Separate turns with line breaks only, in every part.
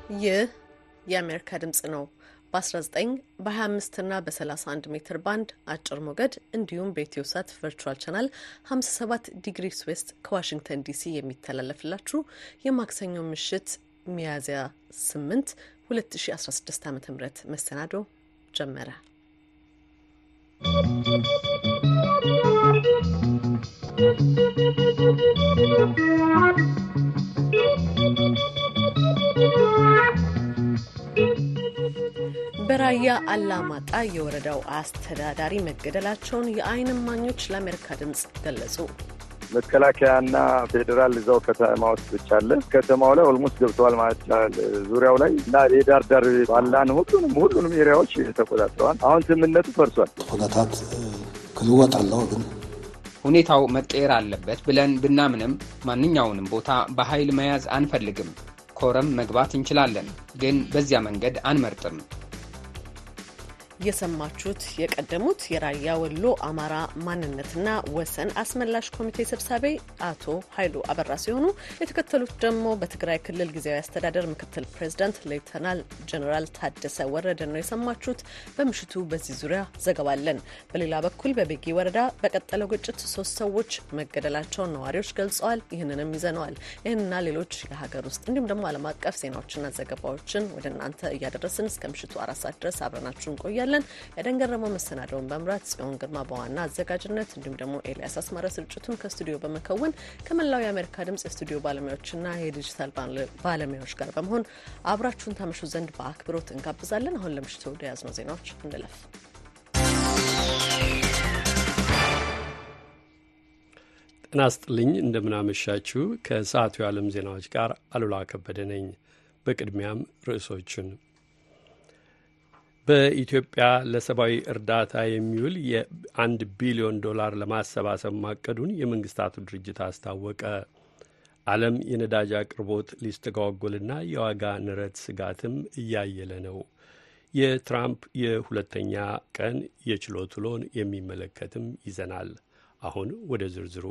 ይህ የአሜሪካ ድምጽ ነው። በ19 በ25 እና በ31 ሜትር ባንድ አጭር ሞገድ እንዲሁም በኢትዮ ሳት ቨርቹዋል ቻናል 57 ዲግሪስ ዌስት ከዋሽንግተን ዲሲ የሚተላለፍላችሁ የማክሰኞ ምሽት ሚያዝያ 8 2016 ዓ.ም መሰናዶ ጀመረ። በራያ አላማጣ የወረዳው አስተዳዳሪ መገደላቸውን የዓይን እማኞች ለአሜሪካ ድምጽ ገለጹ።
መከላከያና ፌዴራል እዛው ከተማ ውስጥ ብቻ አለ። ከተማው ላይ ኦልሞስት ገብተዋል ማለት ይቻላል። ዙሪያው ላይ እና የዳርዳር ባላን ሁሉንም ኤሪያዎች ተቆጣጥረዋል። አሁን ስምምነቱ ፈርሷል።
ሁኔታት ከልወጣለው ግን
ሁኔታው መቀየር አለበት ብለን ብናምንም ማንኛውንም ቦታ በኃይል መያዝ አንፈልግም። ኮረም መግባት እንችላለን፣ ግን በዚያ መንገድ አንመርጥም።
የሰማችሁት የቀደሙት የራያ ወሎ አማራ ማንነትና ወሰን አስመላሽ ኮሚቴ ሰብሳቢ አቶ ኃይሉ አበራ ሲሆኑ የተከተሉት ደግሞ በትግራይ ክልል ጊዜያዊ አስተዳደር ምክትል ፕሬዝዳንት ሌተናል ጀነራል ታደሰ ወረደ ነው የሰማችሁት። በምሽቱ በዚህ ዙሪያ ዘገባለን። በሌላ በኩል በቤጊ ወረዳ በቀጠለው ግጭት 3 ሰዎች መገደላቸውን ነዋሪዎች ገልጸዋል። ይህንንም ይዘነዋል። ይህንና ሌሎች የሀገር ውስጥ እንዲሁም ደግሞ ዓለም አቀፍ ዜናዎችና ዘገባዎችን ወደ እናንተ እያደረስን እስከ ምሽቱ 4 ሰዓት ድረስ አብረናችሁ እንቆያለን። ያደንገረመው መሰናዶውን በመምራት ጽዮን ግርማ በዋና አዘጋጅነት እንዲሁም ደግሞ ኤልያስ አስማረ ስርጭቱን ከስቱዲዮ በመከወን ከመላው የአሜሪካ ድምጽ የስቱዲዮ ባለሙያዎችና የዲጂታል ባለሙያዎች ጋር በመሆን አብራችሁን ታመሹ ዘንድ በአክብሮት እንጋብዛለን። አሁን ለምሽቱ ወደ ያዝነው ዜናዎች እንለፍ።
ጤና ይስጥልኝ፣ እንደምናመሻችሁ። ከሰዓቱ የዓለም ዜናዎች ጋር አሉላ ከበደ ነኝ። በቅድሚያም ርዕሶቹን በኢትዮጵያ ለሰብአዊ እርዳታ የሚውል የ1 ቢሊዮን ዶላር ለማሰባሰብ ማቀዱን የመንግስታቱ ድርጅት አስታወቀ። ዓለም የነዳጅ አቅርቦት ሊስተጓጎልና የዋጋ ንረት ስጋትም እያየለ ነው። የትራምፕ የሁለተኛ ቀን የችሎት ውሎን የሚመለከትም ይዘናል። አሁን ወደ ዝርዝሩ።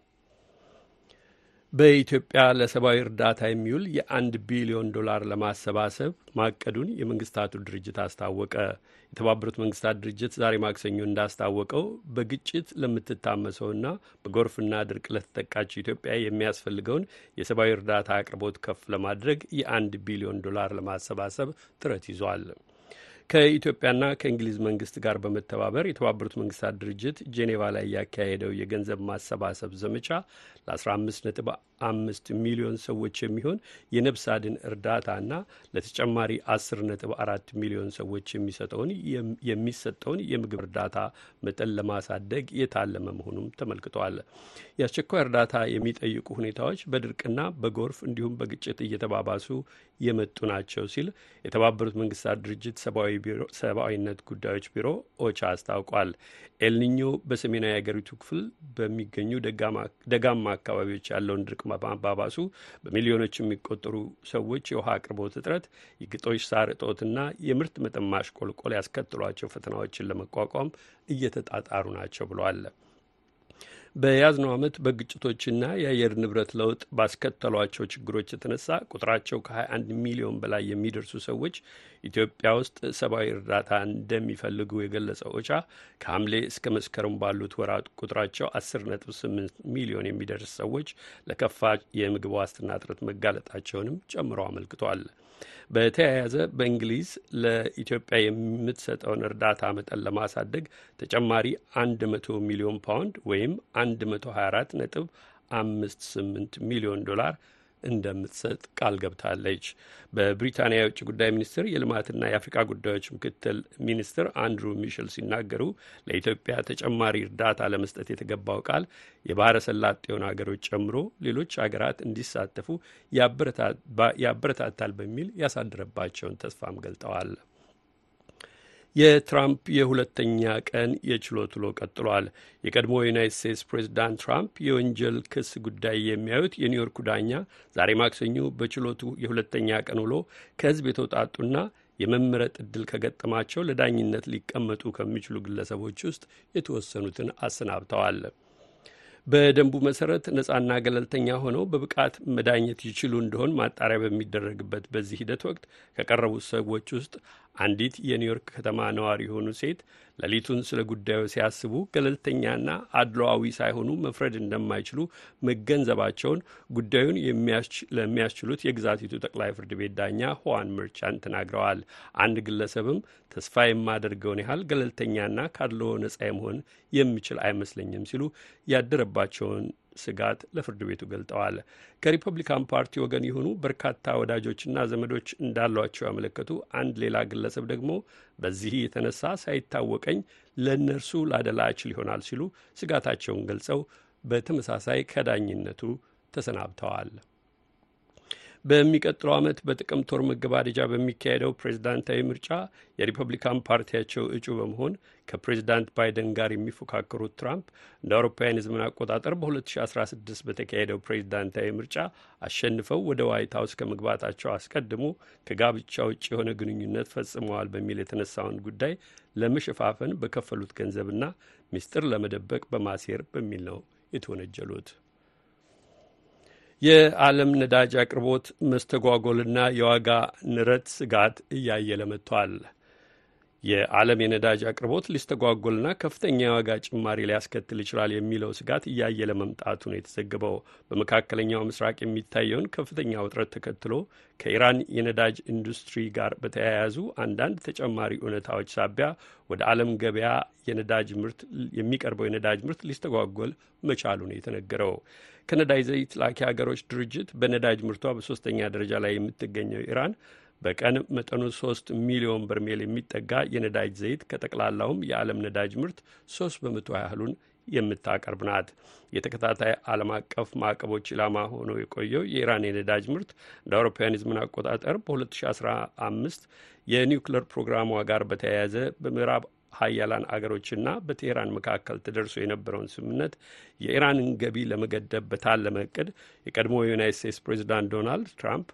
በኢትዮጵያ ለሰብአዊ እርዳታ የሚውል የ1 ቢሊዮን ዶላር ለማሰባሰብ ማቀዱን የመንግስታቱ ድርጅት አስታወቀ። የተባበሩት መንግስታት ድርጅት ዛሬ ማክሰኞ እንዳስታወቀው በግጭት ለምትታመሰውና በጎርፍና ድርቅ ለተጠቃችው ኢትዮጵያ የሚያስፈልገውን የሰብአዊ እርዳታ አቅርቦት ከፍ ለማድረግ የ1 ቢሊዮን ዶላር ለማሰባሰብ ጥረት ይዟል። ከኢትዮጵያና ከእንግሊዝ መንግስት ጋር በመተባበር የተባበሩት መንግስታት ድርጅት ጄኔቫ ላይ ያካሄደው የገንዘብ ማሰባሰብ ዘመቻ ለ15.5 ሚሊዮን ሰዎች የሚሆን የነፍስ አድን እርዳታና ለተጨማሪ 10.4 ሚሊዮን ሰዎች የሚሰጠውን የምግብ እርዳታ መጠን ለማሳደግ የታለመ መሆኑም ተመልክቷል። የአስቸኳይ እርዳታ የሚጠይቁ ሁኔታዎች በድርቅና በጎርፍ እንዲሁም በግጭት እየተባባሱ የመጡ ናቸው ሲል የተባበሩት መንግስታት ድርጅት ሰብአዊነት ጉዳዮች ቢሮ ኦቻ አስታውቋል። ኤልኒኞ በሰሜናዊ የአገሪቱ ክፍል በሚገኙ ደጋማ አካባቢዎች ያለውን ድርቅ ማባባሱ በሚሊዮኖች የሚቆጠሩ ሰዎች የውሃ አቅርቦት እጥረት፣ የግጦሽ ሳር እጦትና የምርት መጠን ማሽቆልቆል ያስከትሏቸው ፈተናዎችን ለመቋቋም እየተጣጣሩ ናቸው ብለዋል። በያዝነው ዓመት በግጭቶችና የአየር ንብረት ለውጥ ባስከተሏቸው ችግሮች የተነሳ ቁጥራቸው ከ21 ሚሊዮን በላይ የሚደርሱ ሰዎች ኢትዮጵያ ውስጥ ሰብአዊ እርዳታ እንደሚፈልጉ የገለጸው ኦቻ ከሐምሌ እስከ መስከረም ባሉት ወራት ቁጥራቸው 10.8 ሚሊዮን የሚደርስ ሰዎች ለከፋ የምግብ ዋስትና እጥረት መጋለጣቸውንም ጨምሮ አመልክቷል። በተያያዘ በእንግሊዝ ለኢትዮጵያ የምትሰጠውን እርዳታ መጠን ለማሳደግ ተጨማሪ 100 ሚሊዮን ፓውንድ ወይም 124.58 ሚሊዮን ዶላር እንደምትሰጥ ቃል ገብታለች። በብሪታንያ የውጭ ጉዳይ ሚኒስትር የልማትና የአፍሪካ ጉዳዮች ምክትል ሚኒስትር አንድሩ ሚሸል ሲናገሩ ለኢትዮጵያ ተጨማሪ እርዳታ ለመስጠት የተገባው ቃል የባህረ ሰላጤውን ሀገሮች ጨምሮ ሌሎች ሀገራት እንዲሳተፉ ያበረታታል በሚል ያሳደረባቸውን ተስፋም ገልጠዋል። የትራምፕ የሁለተኛ ቀን የችሎት ውሎ ቀጥሏል። የቀድሞ የዩናይትድ ስቴትስ ፕሬዚዳንት ትራምፕ የወንጀል ክስ ጉዳይ የሚያዩት የኒውዮርኩ ዳኛ ዛሬ ማክሰኞ በችሎቱ የሁለተኛ ቀን ውሎ ከሕዝብ የተውጣጡና የመመረጥ ዕድል ከገጠማቸው ለዳኝነት ሊቀመጡ ከሚችሉ ግለሰቦች ውስጥ የተወሰኑትን አሰናብተዋል። በደንቡ መሰረት ነጻና ገለልተኛ ሆነው በብቃት መዳኘት ይችሉ እንደሆን ማጣሪያ በሚደረግበት በዚህ ሂደት ወቅት ከቀረቡት ሰዎች ውስጥ አንዲት የኒውዮርክ ከተማ ነዋሪ የሆኑ ሴት ሌሊቱን ስለ ጉዳዩ ሲያስቡ ገለልተኛና አድሏዊ ሳይሆኑ መፍረድ እንደማይችሉ መገንዘባቸውን ጉዳዩን ለሚያስችሉት የግዛቲቱ ጠቅላይ ፍርድ ቤት ዳኛ ሁዋን መርቻን ተናግረዋል። አንድ ግለሰብም ተስፋ የማደርገውን ያህል ገለልተኛና ካድሎ ነጻ የመሆን የሚችል አይመስለኝም ሲሉ ያደረባቸውን ስጋት ለፍርድ ቤቱ ገልጠዋል። ከሪፐብሊካን ፓርቲ ወገን የሆኑ በርካታ ወዳጆችና ዘመዶች እንዳሏቸው ያመለከቱ አንድ ሌላ ግለሰብ ደግሞ በዚህ የተነሳ ሳይታወቀኝ ለእነርሱ ላደላ እችል ይሆናል ሲሉ ስጋታቸውን ገልጸው በተመሳሳይ ከዳኝነቱ ተሰናብተዋል። በሚቀጥለው ዓመት በጥቅምት ወር መገባደጃ በሚካሄደው ፕሬዝዳንታዊ ምርጫ የሪፐብሊካን ፓርቲያቸው እጩ በመሆን ከፕሬዝዳንት ባይደን ጋር የሚፎካከሩት ትራምፕ እንደ አውሮፓውያን የዘመን አቆጣጠር በ2016 በተካሄደው ፕሬዝዳንታዊ ምርጫ አሸንፈው ወደ ዋይት ሀውስ ከመግባታቸው አስቀድሞ ከጋብቻ ውጭ የሆነ ግንኙነት ፈጽመዋል በሚል የተነሳውን ጉዳይ ለመሸፋፈን በከፈሉት ገንዘብና ሚስጥር ለመደበቅ በማሴር በሚል ነው የተወነጀሉት። የዓለም ነዳጅ አቅርቦት መስተጓጎልና የዋጋ ንረት ስጋት እያየለ መጥቷል። የዓለም የነዳጅ አቅርቦት ሊስተጓጎልና ከፍተኛ የዋጋ ጭማሪ ሊያስከትል ይችላል የሚለው ስጋት እያየለ መምጣቱ ነው የተዘገበው። በመካከለኛው ምስራቅ የሚታየውን ከፍተኛ ውጥረት ተከትሎ ከኢራን የነዳጅ ኢንዱስትሪ ጋር በተያያዙ አንዳንድ ተጨማሪ እውነታዎች ሳቢያ ወደ ዓለም ገበያ የነዳጅ ምርት የሚቀርበው የነዳጅ ምርት ሊስተጓጎል መቻሉ ነው የተነገረው። ከነዳጅ ዘይት ላኪ ሀገሮች ድርጅት በነዳጅ ምርቷ በሶስተኛ ደረጃ ላይ የምትገኘው ኢራን በቀን መጠኑ 3 ሚሊዮን በርሜል የሚጠጋ የነዳጅ ዘይት ከጠቅላላውም የዓለም ነዳጅ ምርት 3 በመቶ ያህሉን የምታቀርብ ናት። የተከታታይ ዓለም አቀፍ ማዕቀቦች ኢላማ ሆኖ የቆየው የኢራን የነዳጅ ምርት እንደ አውሮፓውያን የዘመን አቆጣጠር በ2015 የኒውክሌር ፕሮግራሟ ጋር በተያያዘ በምዕራብ ሀያላን አገሮችና በቴህራን መካከል ተደርሶ የነበረውን ስምምነት የኢራንን ገቢ ለመገደብ በታለመ እቅድ የቀድሞ የዩናይት ስቴትስ ፕሬዚዳንት ዶናልድ ትራምፕ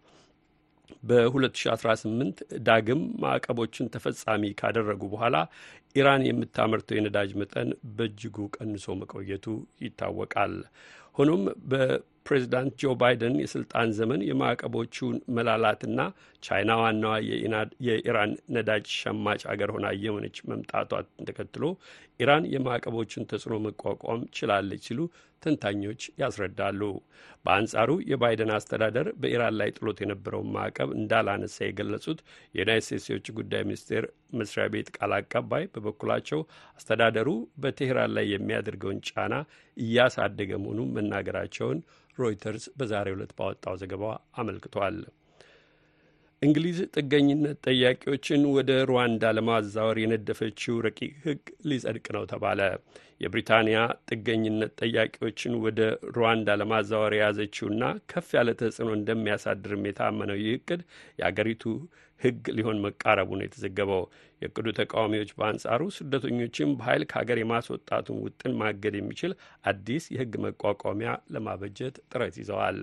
በ2018 ዳግም ማዕቀቦችን ተፈጻሚ ካደረጉ በኋላ ኢራን የምታመርተው የነዳጅ መጠን በእጅጉ ቀንሶ መቆየቱ ይታወቃል። ሆኖም በፕሬዚዳንት ጆ ባይደን የስልጣን ዘመን የማዕቀቦቹን መላላትና ቻይና ዋናዋ የኢራን ነዳጅ ሸማች አገር ሆና እየሆነች መምጣቷን ተከትሎ ኢራን የማዕቀቦቹን ተጽዕኖ መቋቋም ችላለች ሲሉ ተንታኞች ያስረዳሉ። በአንጻሩ የባይደን አስተዳደር በኢራን ላይ ጥሎት የነበረውን ማዕቀብ እንዳላነሳ የገለጹት የዩናይት ስቴትስ የውጭ ጉዳይ ሚኒስቴር መስሪያ ቤት ቃል አቀባይ በበኩላቸው አስተዳደሩ በቴህራን ላይ የሚያደርገውን ጫና እያሳደገ መሆኑን መናገራቸውን ሮይተርስ በዛሬው ዕለት ባወጣው ዘገባ አመልክቷል። እንግሊዝ ጥገኝነት ጠያቂዎችን ወደ ሩዋንዳ ለማዛወር የነደፈችው ረቂቅ ሕግ ሊጸድቅ ነው ተባለ። የብሪታንያ ጥገኝነት ጠያቂዎችን ወደ ሩዋንዳ ለማዛወር የያዘችውና ከፍ ያለ ተጽዕኖ እንደሚያሳድርም የታመነው ይህ እቅድ የአገሪቱ ሕግ ሊሆን መቃረቡ ነው የተዘገበው። የእቅዱ ተቃዋሚዎች በአንጻሩ ስደተኞችን በኃይል ከሀገር የማስወጣቱን ውጥን ማገድ የሚችል አዲስ የሕግ መቋቋሚያ ለማበጀት ጥረት ይዘዋል።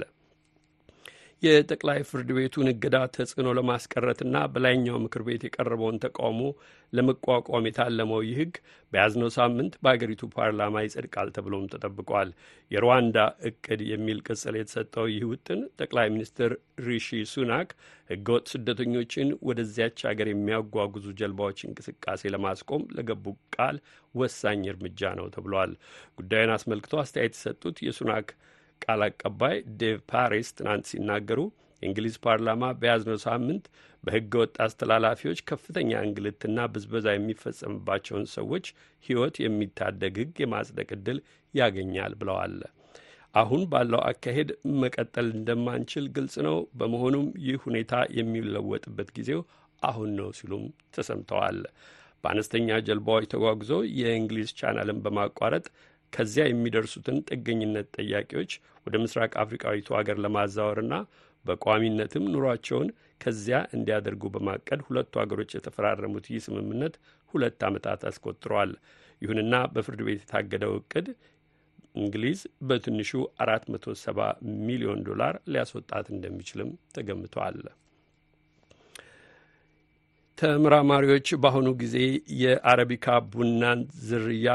የጠቅላይ ፍርድ ቤቱን እገዳ ተጽዕኖ ለማስቀረትና በላይኛው ምክር ቤት የቀረበውን ተቃውሞ ለመቋቋም የታለመው ይህ ሕግ በያዝነው ሳምንት በአገሪቱ ፓርላማ ይጸድቃል ተብሎም ተጠብቋል። የሩዋንዳ እቅድ የሚል ቅጽል የተሰጠው ይህ ውጥን ጠቅላይ ሚኒስትር ሪሺ ሱናክ ሕገወጥ ስደተኞችን ወደዚያች ሀገር የሚያጓጉዙ ጀልባዎች እንቅስቃሴ ለማስቆም ለገቡ ቃል ወሳኝ እርምጃ ነው ተብሏል። ጉዳዩን አስመልክቶ አስተያየት የሰጡት የሱናክ ቃል አቀባይ ዴቭ ፓሪስ ትናንት ሲናገሩ የእንግሊዝ ፓርላማ በያዝነው ሳምንት በሕገ ወጥ አስተላላፊዎች ከፍተኛ እንግልትና ብዝበዛ የሚፈጸምባቸውን ሰዎች ሕይወት የሚታደግ ሕግ የማጽደቅ ዕድል ያገኛል ብለዋል። አሁን ባለው አካሄድ መቀጠል እንደማንችል ግልጽ ነው። በመሆኑም ይህ ሁኔታ የሚለወጥበት ጊዜው አሁን ነው ሲሉም ተሰምተዋል። በአነስተኛ ጀልባዎች ተጓጉዘው የእንግሊዝ ቻናልን በማቋረጥ ከዚያ የሚደርሱትን ጥገኝነት ጠያቂዎች ወደ ምስራቅ አፍሪካዊቱ ሀገር ለማዛወርና በቋሚነትም ኑሯቸውን ከዚያ እንዲያደርጉ በማቀድ ሁለቱ ሀገሮች የተፈራረሙት ይህ ስምምነት 2 ዓመታት አስቆጥሯል። ይሁንና በፍርድ ቤት የታገደው እቅድ እንግሊዝ በትንሹ $470 ሚሊዮን ሊያስወጣት እንደሚችልም ተገምቷል። ተመራማሪዎች በአሁኑ ጊዜ የአረቢካ ቡናን ዝርያ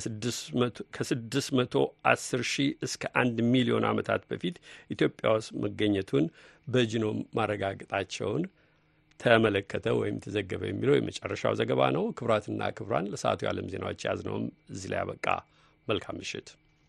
ከ610 ሺህ እስከ 1 ሚሊዮን ዓመታት በፊት ኢትዮጵያ ውስጥ መገኘቱን በጂኖም ማረጋገጣቸውን ተመለከተ ወይም ተዘገበ የሚለው የመጨረሻው ዘገባ ነው። ክቡራትና ክቡራን ለሰዓቱ የዓለም ዜናዎች ያዝነውም እዚህ ላይ ያበቃ። መልካም ምሽት።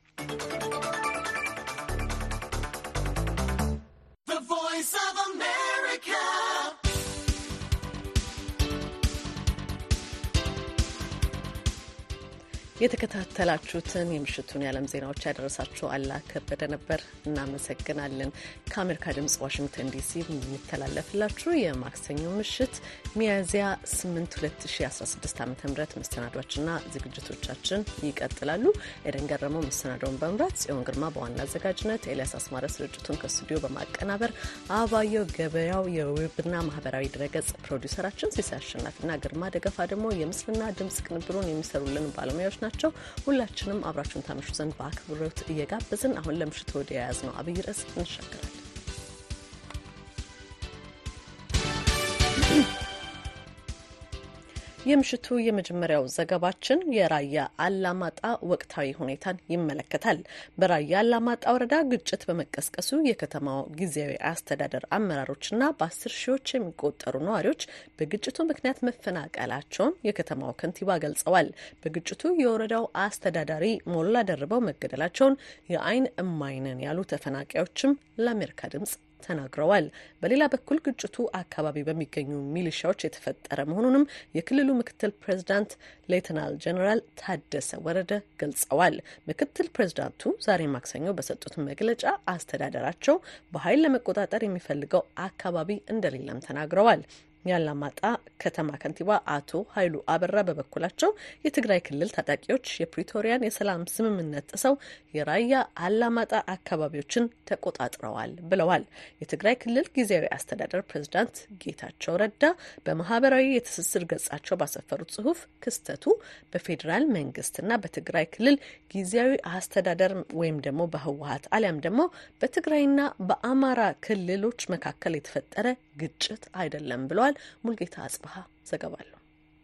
የተከታተላችሁትን የምሽቱን የዓለም ዜናዎች ያደረሳችሁ አላ ከበደ ነበር። እናመሰግናለን። ከአሜሪካ ድምጽ ዋሽንግተን ዲሲ የሚተላለፍላችሁ የማክሰኞ ምሽት ሚያዝያ 8 2016 ዓ.ም መሰናዷችንና ዝግጅቶቻችን ይቀጥላሉ። ኤደን ገረመው መሰናዷውን በመምራት፣ ጽዮን ግርማ በዋና አዘጋጅነት፣ ኤልያስ አስማረ ስርጭቱን ከስቱዲዮ በማቀናበር፣ አባየው ገበያው የዌብና ማህበራዊ ድረገጽ ፕሮዲውሰራችን፣ ሲሳይ አሸናፊና ግርማ ደገፋ ደግሞ የምስልና ድምጽ ቅንብሩን የሚሰሩልን ባለሙያዎች ናቸው። ሁላችንም አብራችሁን ታመሹ ዘንድ በአክብሮት እየጋበዝን አሁን ለምሽቱ ወደ ያዝነው አብይ ርዕስ እንሻገራለን። የምሽቱ የመጀመሪያው ዘገባችን የራያ አላማጣ ወቅታዊ ሁኔታን ይመለከታል። በራያ አላማጣ ወረዳ ግጭት በመቀስቀሱ የከተማው ጊዜያዊ አስተዳደር አመራሮችና በ10 ሺዎች የሚቆጠሩ ነዋሪዎች በግጭቱ ምክንያት መፈናቀላቸውን የከተማው ከንቲባ ገልጸዋል። በግጭቱ የወረዳው አስተዳዳሪ ሞላ ደርበው መገደላቸውን የአይን እማኝ ነን ያሉ ተፈናቃዮችም ለአሜሪካ ድምጽ ተናግረዋል። በሌላ በኩል ግጭቱ አካባቢ በሚገኙ ሚሊሻዎች የተፈጠረ መሆኑንም የክልሉ ምክትል ፕሬዝዳንት ሌተናል ጀነራል ታደሰ ወረደ ገልጸዋል። ምክትል ፕሬዝዳንቱ ዛሬ ማክሰኞ በሰጡት መግለጫ አስተዳደራቸው በኃይል ለመቆጣጠር የሚፈልገው አካባቢ እንደሌለም ተናግረዋል። የአላማጣ ከተማ ከንቲባ አቶ ኃይሉ አበራ በበኩላቸው የትግራይ ክልል ታጣቂዎች የፕሪቶሪያን የሰላም ስምምነት ጥሰው የራያ አላማጣ አካባቢዎችን ተቆጣጥረዋል ብለዋል። የትግራይ ክልል ጊዜያዊ አስተዳደር ፕሬዝዳንት ጌታቸው ረዳ በማህበራዊ የትስስር ገጻቸው ባሰፈሩት ጽሁፍ ክስተቱ በፌዴራል መንግስትና በትግራይ ክልል ጊዜያዊ አስተዳደር ወይም ደግሞ በህወሀት አሊያም ደግሞ በትግራይና በአማራ ክልሎች መካከል የተፈጠረ ግጭት አይደለም ብለዋል። ሙልጌታ አጽብሃ ዘገባለሁ።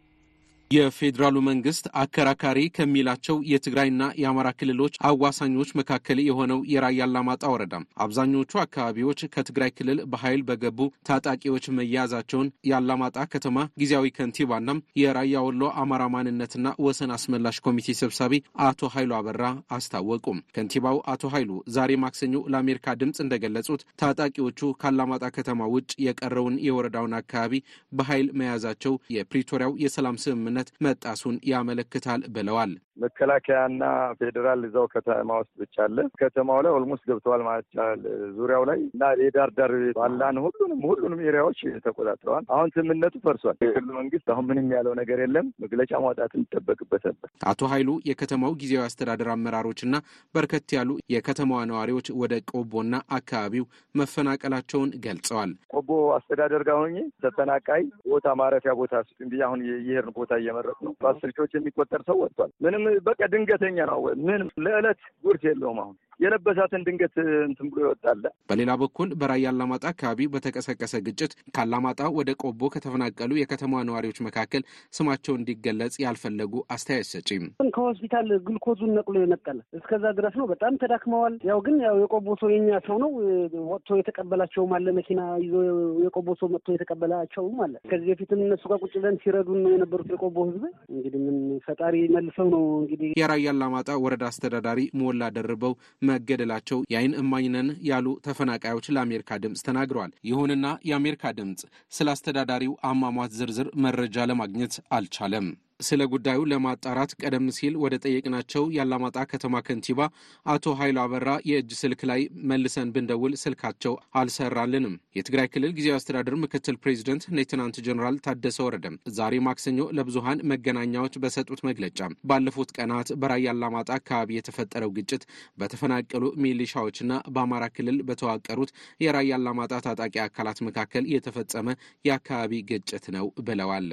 የፌዴራሉ መንግስት አከራካሪ ከሚላቸው የትግራይና የአማራ ክልሎች አዋሳኞች መካከል የሆነው የራያ አላማጣ ወረዳ አብዛኞቹ አካባቢዎች ከትግራይ ክልል በኃይል በገቡ ታጣቂዎች መያዛቸውን የአላማጣ ከተማ ጊዜያዊ ከንቲባና የራያ ወሎ አማራ ማንነትና ወሰን አስመላሽ ኮሚቴ ሰብሳቢ አቶ ኃይሉ አበራ አስታወቁም። ከንቲባው አቶ ኃይሉ ዛሬ ማክሰኞ ለአሜሪካ ድምፅ እንደገለጹት ታጣቂዎቹ ከአላማጣ ከተማ ውጭ የቀረውን የወረዳውን አካባቢ በኃይል መያዛቸው የፕሪቶሪያው የሰላም ስምምነት መጣሱን ያመለክታል ብለዋል።
መከላከያና ፌዴራል እዛው ከተማ ውስጥ ብቻ አለ። ከተማው ላይ ኦልሞስት ገብተዋል ማለት ይቻላል። ዙሪያው ላይ እና የዳርዳር ባላን ሁሉንም ኤሪያዎች ተቆጣጥረዋል። አሁን ስምምነቱ ፈርሷል። የክልሉ መንግስት አሁን ምንም ያለው ነገር የለም። መግለጫ ማውጣት ይጠበቅበታል።
አቶ ኃይሉ የከተማው ጊዜያዊ አስተዳደር አመራሮችና በርከት ያሉ የከተማዋ ነዋሪዎች ወደ ቆቦና አካባቢው መፈናቀላቸውን ገልጸዋል።
ቆቦ አስተዳደር ጋር ሆኜ ተፈናቃይ ቦታ ማረፊያ ቦታ ስጡኝ ብዬ አሁን የሄድን ቦታ እየመረጥ ነው። በ10 ሺዎች የሚቆጠር ሰው ወጥቷል። ምንም በቃ ድንገተኛ ነው። ምንም ለዕለት ጉርስ የለውም። አሁን የለበሳትን ድንገት እንትን ብሎ ይወጣል።
በሌላ በኩል በራያ አላማጣ አካባቢ በተቀሰቀሰ ግጭት ከአላማጣ ወደ ቆቦ ከተፈናቀሉ የከተማዋ ነዋሪዎች መካከል ስማቸው እንዲገለጽ ያልፈለጉ አስተያየት ሰጪም
ከሆስፒታል ግሉኮዙን ነቅሎ የነቀለ እስከዛ ድረስ ነው። በጣም ተዳክመዋል። ያው ግን የቆቦ ሰው የኛ ሰው ነው። ወጥቶ የተቀበላቸውም አለ። መኪና ይዞ የቆቦ ሰው መጥቶ የተቀበላቸውም አለ። ከዚህ በፊትም እነሱ ጋር ቁጭ ብለን ሲረዱን ነው የነበሩት የቆቦ ህዝብ። እንግዲህ ምን ፈጣሪ መልሰው ነው እንግዲህ።
የራያ አላማጣ ወረዳ አስተዳዳሪ ሞላ ደርበው መገደላቸው የአይን እማኝ ነን ያሉ ተፈናቃዮች ለአሜሪካ ድምፅ ተናግረዋል። ይሁንና የአሜሪካ ድምፅ ስለ አስተዳዳሪው አሟሟት ዝርዝር መረጃ ለማግኘት አልቻለም። ስለ ጉዳዩ ለማጣራት ቀደም ሲል ወደ ጠየቅናቸው የአላማጣ ከተማ ከንቲባ አቶ ኃይሉ አበራ የእጅ ስልክ ላይ መልሰን ብንደውል ስልካቸው አልሰራልንም። የትግራይ ክልል ጊዜያዊ አስተዳደር ምክትል ፕሬዚደንት ሌተናንት ጀነራል ታደሰ ወረደ ዛሬ ማክሰኞ ለብዙሃን መገናኛዎች በሰጡት መግለጫ ባለፉት ቀናት በራያ አላማጣ አካባቢ የተፈጠረው ግጭት በተፈናቀሉ ሚሊሻዎችና በአማራ ክልል በተዋቀሩት የራያ አላማጣ ታጣቂ አካላት መካከል የተፈጸመ የአካባቢ ግጭት ነው ብለዋል።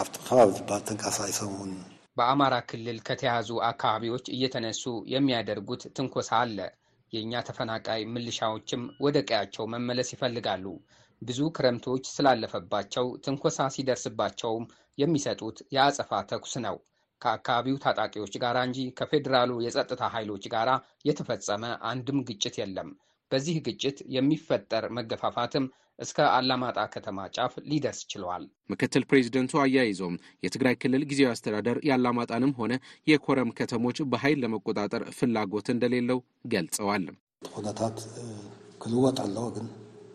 በአማራ ክልል ከተያዙ አካባቢዎች እየተነሱ የሚያደርጉት ትንኮሳ አለ። የእኛ ተፈናቃይ ሚሊሻዎችም ወደ ቀያቸው መመለስ ይፈልጋሉ። ብዙ ክረምቶች ስላለፈባቸው ትንኮሳ ሲደርስባቸውም የሚሰጡት የአጸፋ ተኩስ ነው። ከአካባቢው ታጣቂዎች ጋር እንጂ ከፌዴራሉ የጸጥታ ኃይሎች ጋር የተፈጸመ አንድም ግጭት የለም። በዚህ ግጭት የሚፈጠር መገፋፋትም እስከ አላማጣ ከተማ ጫፍ ሊደርስ ችሏል።
ምክትል ፕሬዚደንቱ አያይዘውም የትግራይ ክልል ጊዜያዊ አስተዳደር ያላማጣንም ሆነ የኮረም ከተሞች በኃይል ለመቆጣጠር ፍላጎት እንደሌለው ገልጸዋል።
ሁኔታት ክልወጥ አለው ግን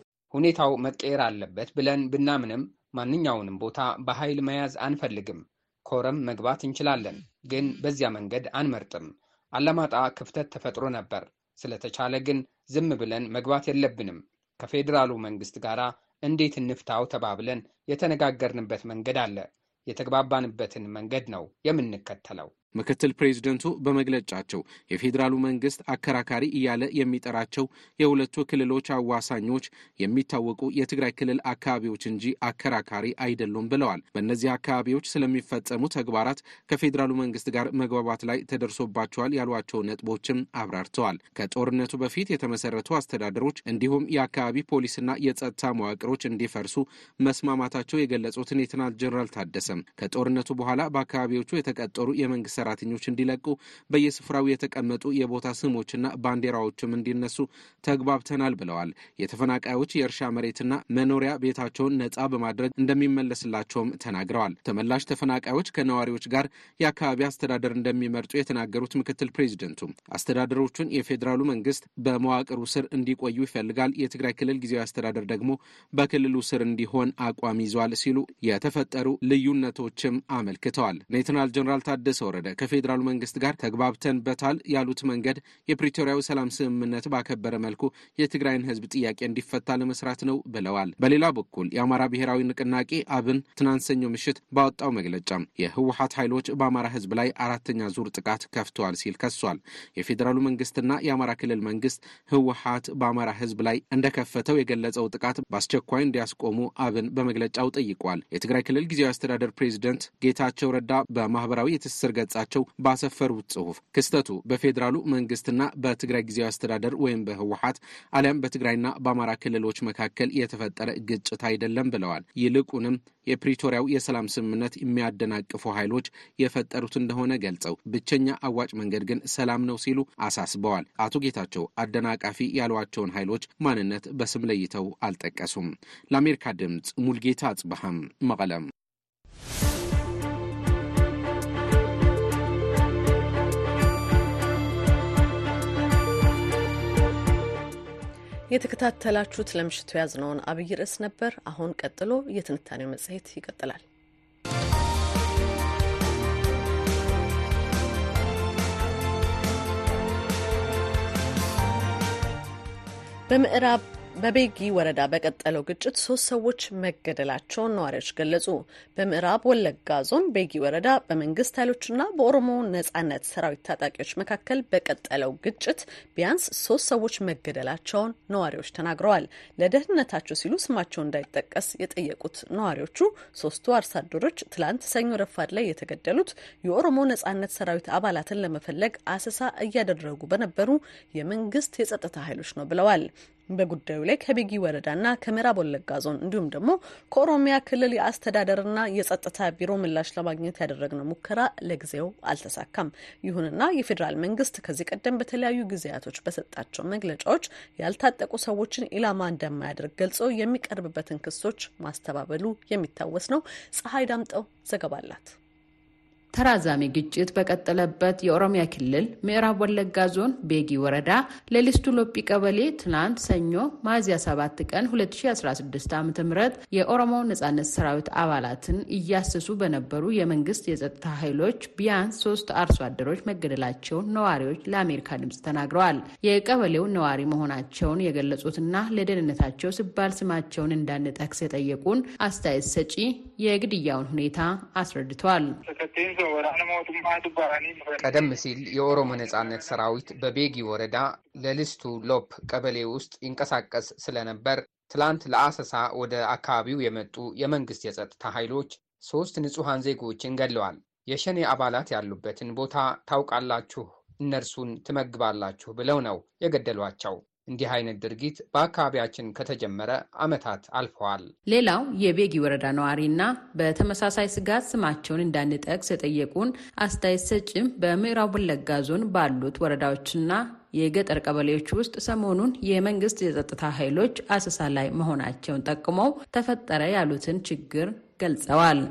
ሁኔታው መቀየር አለበት ብለን ብናምንም ማንኛውንም ቦታ በኃይል መያዝ አንፈልግም። ኮረም መግባት እንችላለን፣ ግን በዚያ መንገድ አንመርጥም። አላማጣ ክፍተት ተፈጥሮ ነበር። ስለተቻለ ግን ዝም ብለን መግባት የለብንም። ከፌዴራሉ መንግስት ጋር እንዴት እንፍታው ተባብለን የተነጋገርንበት መንገድ አለ። የተግባባንበትን መንገድ ነው የምንከተለው።
ምክትል ፕሬዚደንቱ በመግለጫቸው የፌዴራሉ መንግስት አከራካሪ እያለ የሚጠራቸው የሁለቱ ክልሎች አዋሳኞች የሚታወቁ የትግራይ ክልል አካባቢዎች እንጂ አከራካሪ አይደሉም ብለዋል። በእነዚህ አካባቢዎች ስለሚፈጸሙ ተግባራት ከፌዴራሉ መንግስት ጋር መግባባት ላይ ተደርሶባቸዋል ያሏቸው ነጥቦችም አብራርተዋል። ከጦርነቱ በፊት የተመሰረቱ አስተዳደሮች እንዲሁም የአካባቢ ፖሊስና የጸጥታ መዋቅሮች እንዲፈርሱ መስማማታቸው የገለጹት ሌተናንት ጀነራል ታደሰም ከጦርነቱ በኋላ በአካባቢዎቹ የተቀጠሩ የመንግስት ሰራተኞች እንዲለቁ በየስፍራው የተቀመጡ የቦታ ስሞችና ባንዲራዎችም እንዲነሱ ተግባብተናል ብለዋል። የተፈናቃዮች የእርሻ መሬትና መኖሪያ ቤታቸውን ነጻ በማድረግ እንደሚመለስላቸውም ተናግረዋል። ተመላሽ ተፈናቃዮች ከነዋሪዎች ጋር የአካባቢ አስተዳደር እንደሚመርጡ የተናገሩት ምክትል ፕሬዚደንቱ አስተዳደሮቹን የፌዴራሉ መንግስት በመዋቅሩ ስር እንዲቆዩ ይፈልጋል፣ የትግራይ ክልል ጊዜያዊ አስተዳደር ደግሞ በክልሉ ስር እንዲሆን አቋም ይዟል ሲሉ የተፈጠሩ ልዩነቶችም አመልክተዋል። ሌተናል ጀነራል ታደሰ ወረደ ከፌዴራሉ መንግስት ጋር ተግባብተንበታል ያሉት መንገድ የፕሪቶሪያው ሰላም ስምምነት ባከበረ መልኩ የትግራይን ህዝብ ጥያቄ እንዲፈታ ለመስራት ነው ብለዋል። በሌላ በኩል የአማራ ብሔራዊ ንቅናቄ አብን ትናንት ሰኞ ምሽት ባወጣው መግለጫ የህወሓት ኃይሎች በአማራ ህዝብ ላይ አራተኛ ዙር ጥቃት ከፍተዋል ሲል ከሷል። የፌዴራሉ መንግስትና የአማራ ክልል መንግስት ህወሓት በአማራ ህዝብ ላይ እንደከፈተው የገለጸው ጥቃት በአስቸኳይ እንዲያስቆሙ አብን በመግለጫው ጠይቋል። የትግራይ ክልል ጊዜያዊ አስተዳደር ፕሬዚደንት ጌታቸው ረዳ በማህበራዊ የትስስር ገጻቸው ባሰፈሩት ጽሁፍ ክስተቱ በፌዴራሉ መንግስትና በትግራይ ጊዜያዊ አስተዳደር ወይም በህወሓት አሊያም በትግራይና በአማራ ክልሎች መካከል የተፈጠረ ግጭት አይደለም ብለዋል። ይልቁንም የፕሪቶሪያው የሰላም ስምምነት የሚያደናቅፉ ኃይሎች የፈጠሩት እንደሆነ ገልጸው ብቸኛ አዋጭ መንገድ ግን ሰላም ነው ሲሉ አሳስበዋል። አቶ ጌታቸው አደናቃፊ ያሏቸውን ኃይሎች ማንነት በስም ለይተው አልጠቀሱም። ለአሜሪካ ድምጽ ሙልጌታ አጽበሃም መቀለም።
የተከታተላችሁት ለምሽቱ ያዝነውን አብይ ርዕስ ነበር። አሁን ቀጥሎ የትንታኔው መጽሔት ይቀጥላል። በቤጊ ወረዳ በቀጠለው ግጭት 3 ሰዎች መገደላቸውን ነዋሪዎች ገለጹ። በምዕራብ ወለጋ ዞን ቤጊ ወረዳ በመንግስት ኃይሎችና በኦሮሞ ነጻነት ሰራዊት ታጣቂዎች መካከል በቀጠለው ግጭት ቢያንስ 3 ሰዎች መገደላቸውን ነዋሪዎች ተናግረዋል። ለደህንነታቸው ሲሉ ስማቸው እንዳይጠቀስ የጠየቁት ነዋሪዎቹ 3ቱ አርሶ አደሮች ትላንት ሰኞ ረፋድ ላይ የተገደሉት የኦሮሞ ነጻነት ሰራዊት አባላትን ለመፈለግ አሰሳ እያደረጉ በነበሩ የመንግስት የጸጥታ ኃይሎች ነው ብለዋል። በጉዳዩ ላይ ከቤጊ ወረዳና ከምዕራብ ወለጋ ዞን እንዲሁም ደግሞ ከኦሮሚያ ክልል የአስተዳደርና የጸጥታ ቢሮ ምላሽ ለማግኘት ያደረግነው ሙከራ ለጊዜው አልተሳካም። ይሁንና የፌዴራል መንግስት ከዚህ ቀደም በተለያዩ ጊዜያቶች በሰጣቸው መግለጫዎች ያልታጠቁ ሰዎችን ኢላማ እንደማያደርግ ገልጾ የሚቀርብበትን ክሶች ማስተባበሉ የሚታወስ ነው። ፀሐይ ዳምጠው ዘገባ አላት።
ተራዛሚ ግጭት በቀጠለበት የኦሮሚያ ክልል ምዕራብ ወለጋ ዞን ቤጊ ወረዳ ለሊስቱ ሎጲ ቀበሌ ትናንት ሰኞ ሚያዝያ 7 ቀን 2016 ዓ.ም የኦሮሞ ነጻነት ሰራዊት አባላትን እያሰሱ በነበሩ የመንግስት የጸጥታ ኃይሎች ቢያንስ 3 አርሶ አደሮች መገደላቸውን ነዋሪዎች ለአሜሪካ ድምጽ ተናግረዋል። የቀበሌው ነዋሪ መሆናቸውን የገለጹትና ለደህንነታቸው ሲባል ስማቸውን እንዳንጠቅስ የጠየቁን አስተያየት ሰጪ የግድያውን ሁኔታ አስረድተዋል።
ቀደም ሲል የኦሮሞ ነጻነት ሰራዊት በቤጊ ወረዳ ለሊስቱ ሎፕ ቀበሌ ውስጥ ይንቀሳቀስ ስለነበር ትላንት ለአሰሳ ወደ አካባቢው የመጡ የመንግስት የጸጥታ ኃይሎች 3 ንጹሃን ዜጎችን ገድለዋል። የሸኔ አባላት ያሉበትን ቦታ ታውቃላችሁ፣ እነርሱን ትመግባላችሁ ብለው ነው የገደሏቸው። እንዲህ አይነት ድርጊት በአካባቢያችን ከተጀመረ ዓመታት አልፈዋል።
ሌላው የቤጊ ወረዳ ነዋሪና በተመሳሳይ ስጋት ስማቸውን እንዳንጠቅስ የጠየቁን አስተያየት ሰጭም በምዕራብ ወለጋ ዞን ባሉት ወረዳዎችና የገጠር ቀበሌዎች ውስጥ ሰሞኑን የመንግስት የጸጥታ ኃይሎች አሰሳ ላይ መሆናቸውን ጠቅመው ተፈጠረ ያሉትን ችግር ገልጸዋል።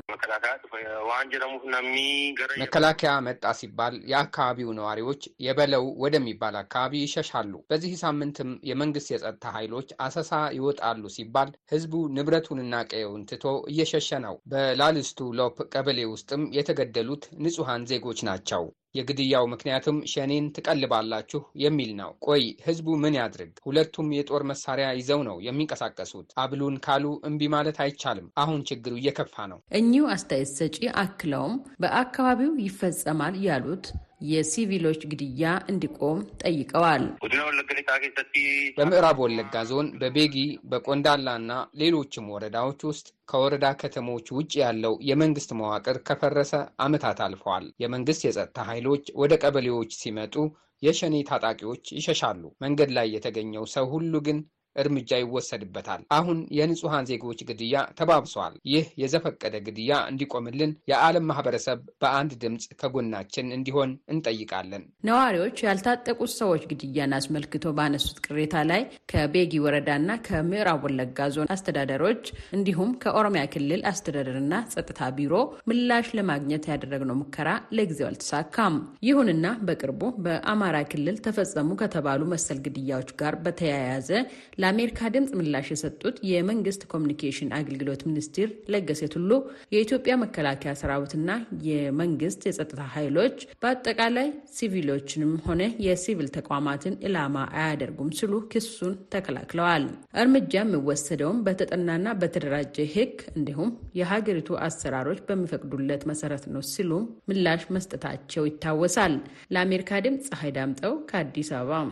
መከላከያ መጣ ሲባል የአካባቢው ነዋሪዎች የበለው ወደሚባል አካባቢ ይሸሻሉ። በዚህ ሳምንትም የመንግስት የጸጥታ ኃይሎች አሰሳ ይወጣሉ ሲባል ህዝቡ ንብረቱንና ቀየውን ትቶ እየሸሸ ነው። በላልስቱ ሎፕ ቀበሌ ውስጥም የተገደሉት ንጹሐን ዜጎች ናቸው። የግድያው ምክንያትም ሸኔን ትቀልባላችሁ የሚል ነው። ቆይ ህዝቡ ምን ያድርግ? ሁለቱም የጦር መሳሪያ ይዘው ነው የሚንቀሳቀሱት። አብሉን ካሉ እምቢ ማለት አይቻልም። አሁን ችግሩ እየከፋ ነው።
እኚሁ አስተያየት ሰጪ አክለውም በአካባቢው ይፈጸማል ያሉት የሲቪሎች ግድያ እንዲቆም ጠይቀዋል።
በምዕራብ ወለጋ ዞን በቤጊ በቆንዳላና ሌሎችም ወረዳዎች ውስጥ ከወረዳ ከተሞች ውጭ ያለው የመንግስት መዋቅር ከፈረሰ ዓመታት አልፈዋል። የመንግስት የጸጥታ ኃይሎች ወደ ቀበሌዎች ሲመጡ የሸኔ ታጣቂዎች ይሸሻሉ። መንገድ ላይ የተገኘው ሰው ሁሉ ግን እርምጃ ይወሰድበታል። አሁን የንጹሐን ዜጎች ግድያ ተባብሷል። ይህ የዘፈቀደ ግድያ እንዲቆምልን የዓለም ማህበረሰብ በአንድ ድምፅ ከጎናችን እንዲሆን እንጠይቃለን።
ነዋሪዎች ያልታጠቁት ሰዎች ግድያን አስመልክቶ ባነሱት ቅሬታ ላይ ከቤጊ ወረዳና ከምዕራብ ወለጋ ዞን አስተዳደሮች እንዲሁም ከኦሮሚያ ክልል አስተዳደርና ጸጥታ ቢሮ ምላሽ ለማግኘት ያደረግነው ሙከራ ለጊዜው አልተሳካም። ይሁንና በቅርቡ በአማራ ክልል ተፈጸሙ ከተባሉ መሰል ግድያዎች ጋር በተያያዘ ለአሜሪካ ድምፅ ምላሽ የሰጡት የመንግስት ኮሚኒኬሽን አገልግሎት ሚኒስትር ለገሰ ቱሉ የኢትዮጵያ መከላከያ ሰራዊትና የመንግስት የጸጥታ ኃይሎች በአጠቃላይ ሲቪሎችንም ሆነ የሲቪል ተቋማትን ኢላማ አያደርጉም ሲሉ ክሱን ተከላክለዋል። እርምጃ የሚወሰደውም በተጠናና በተደራጀ ሕግ እንዲሁም የሀገሪቱ አሰራሮች በሚፈቅዱለት መሰረት ነው ሲሉ ምላሽ መስጠታቸው ይታወሳል። ለአሜሪካ ድምፅ ፀሐይ ዳምጠው ከአዲስ አበባ።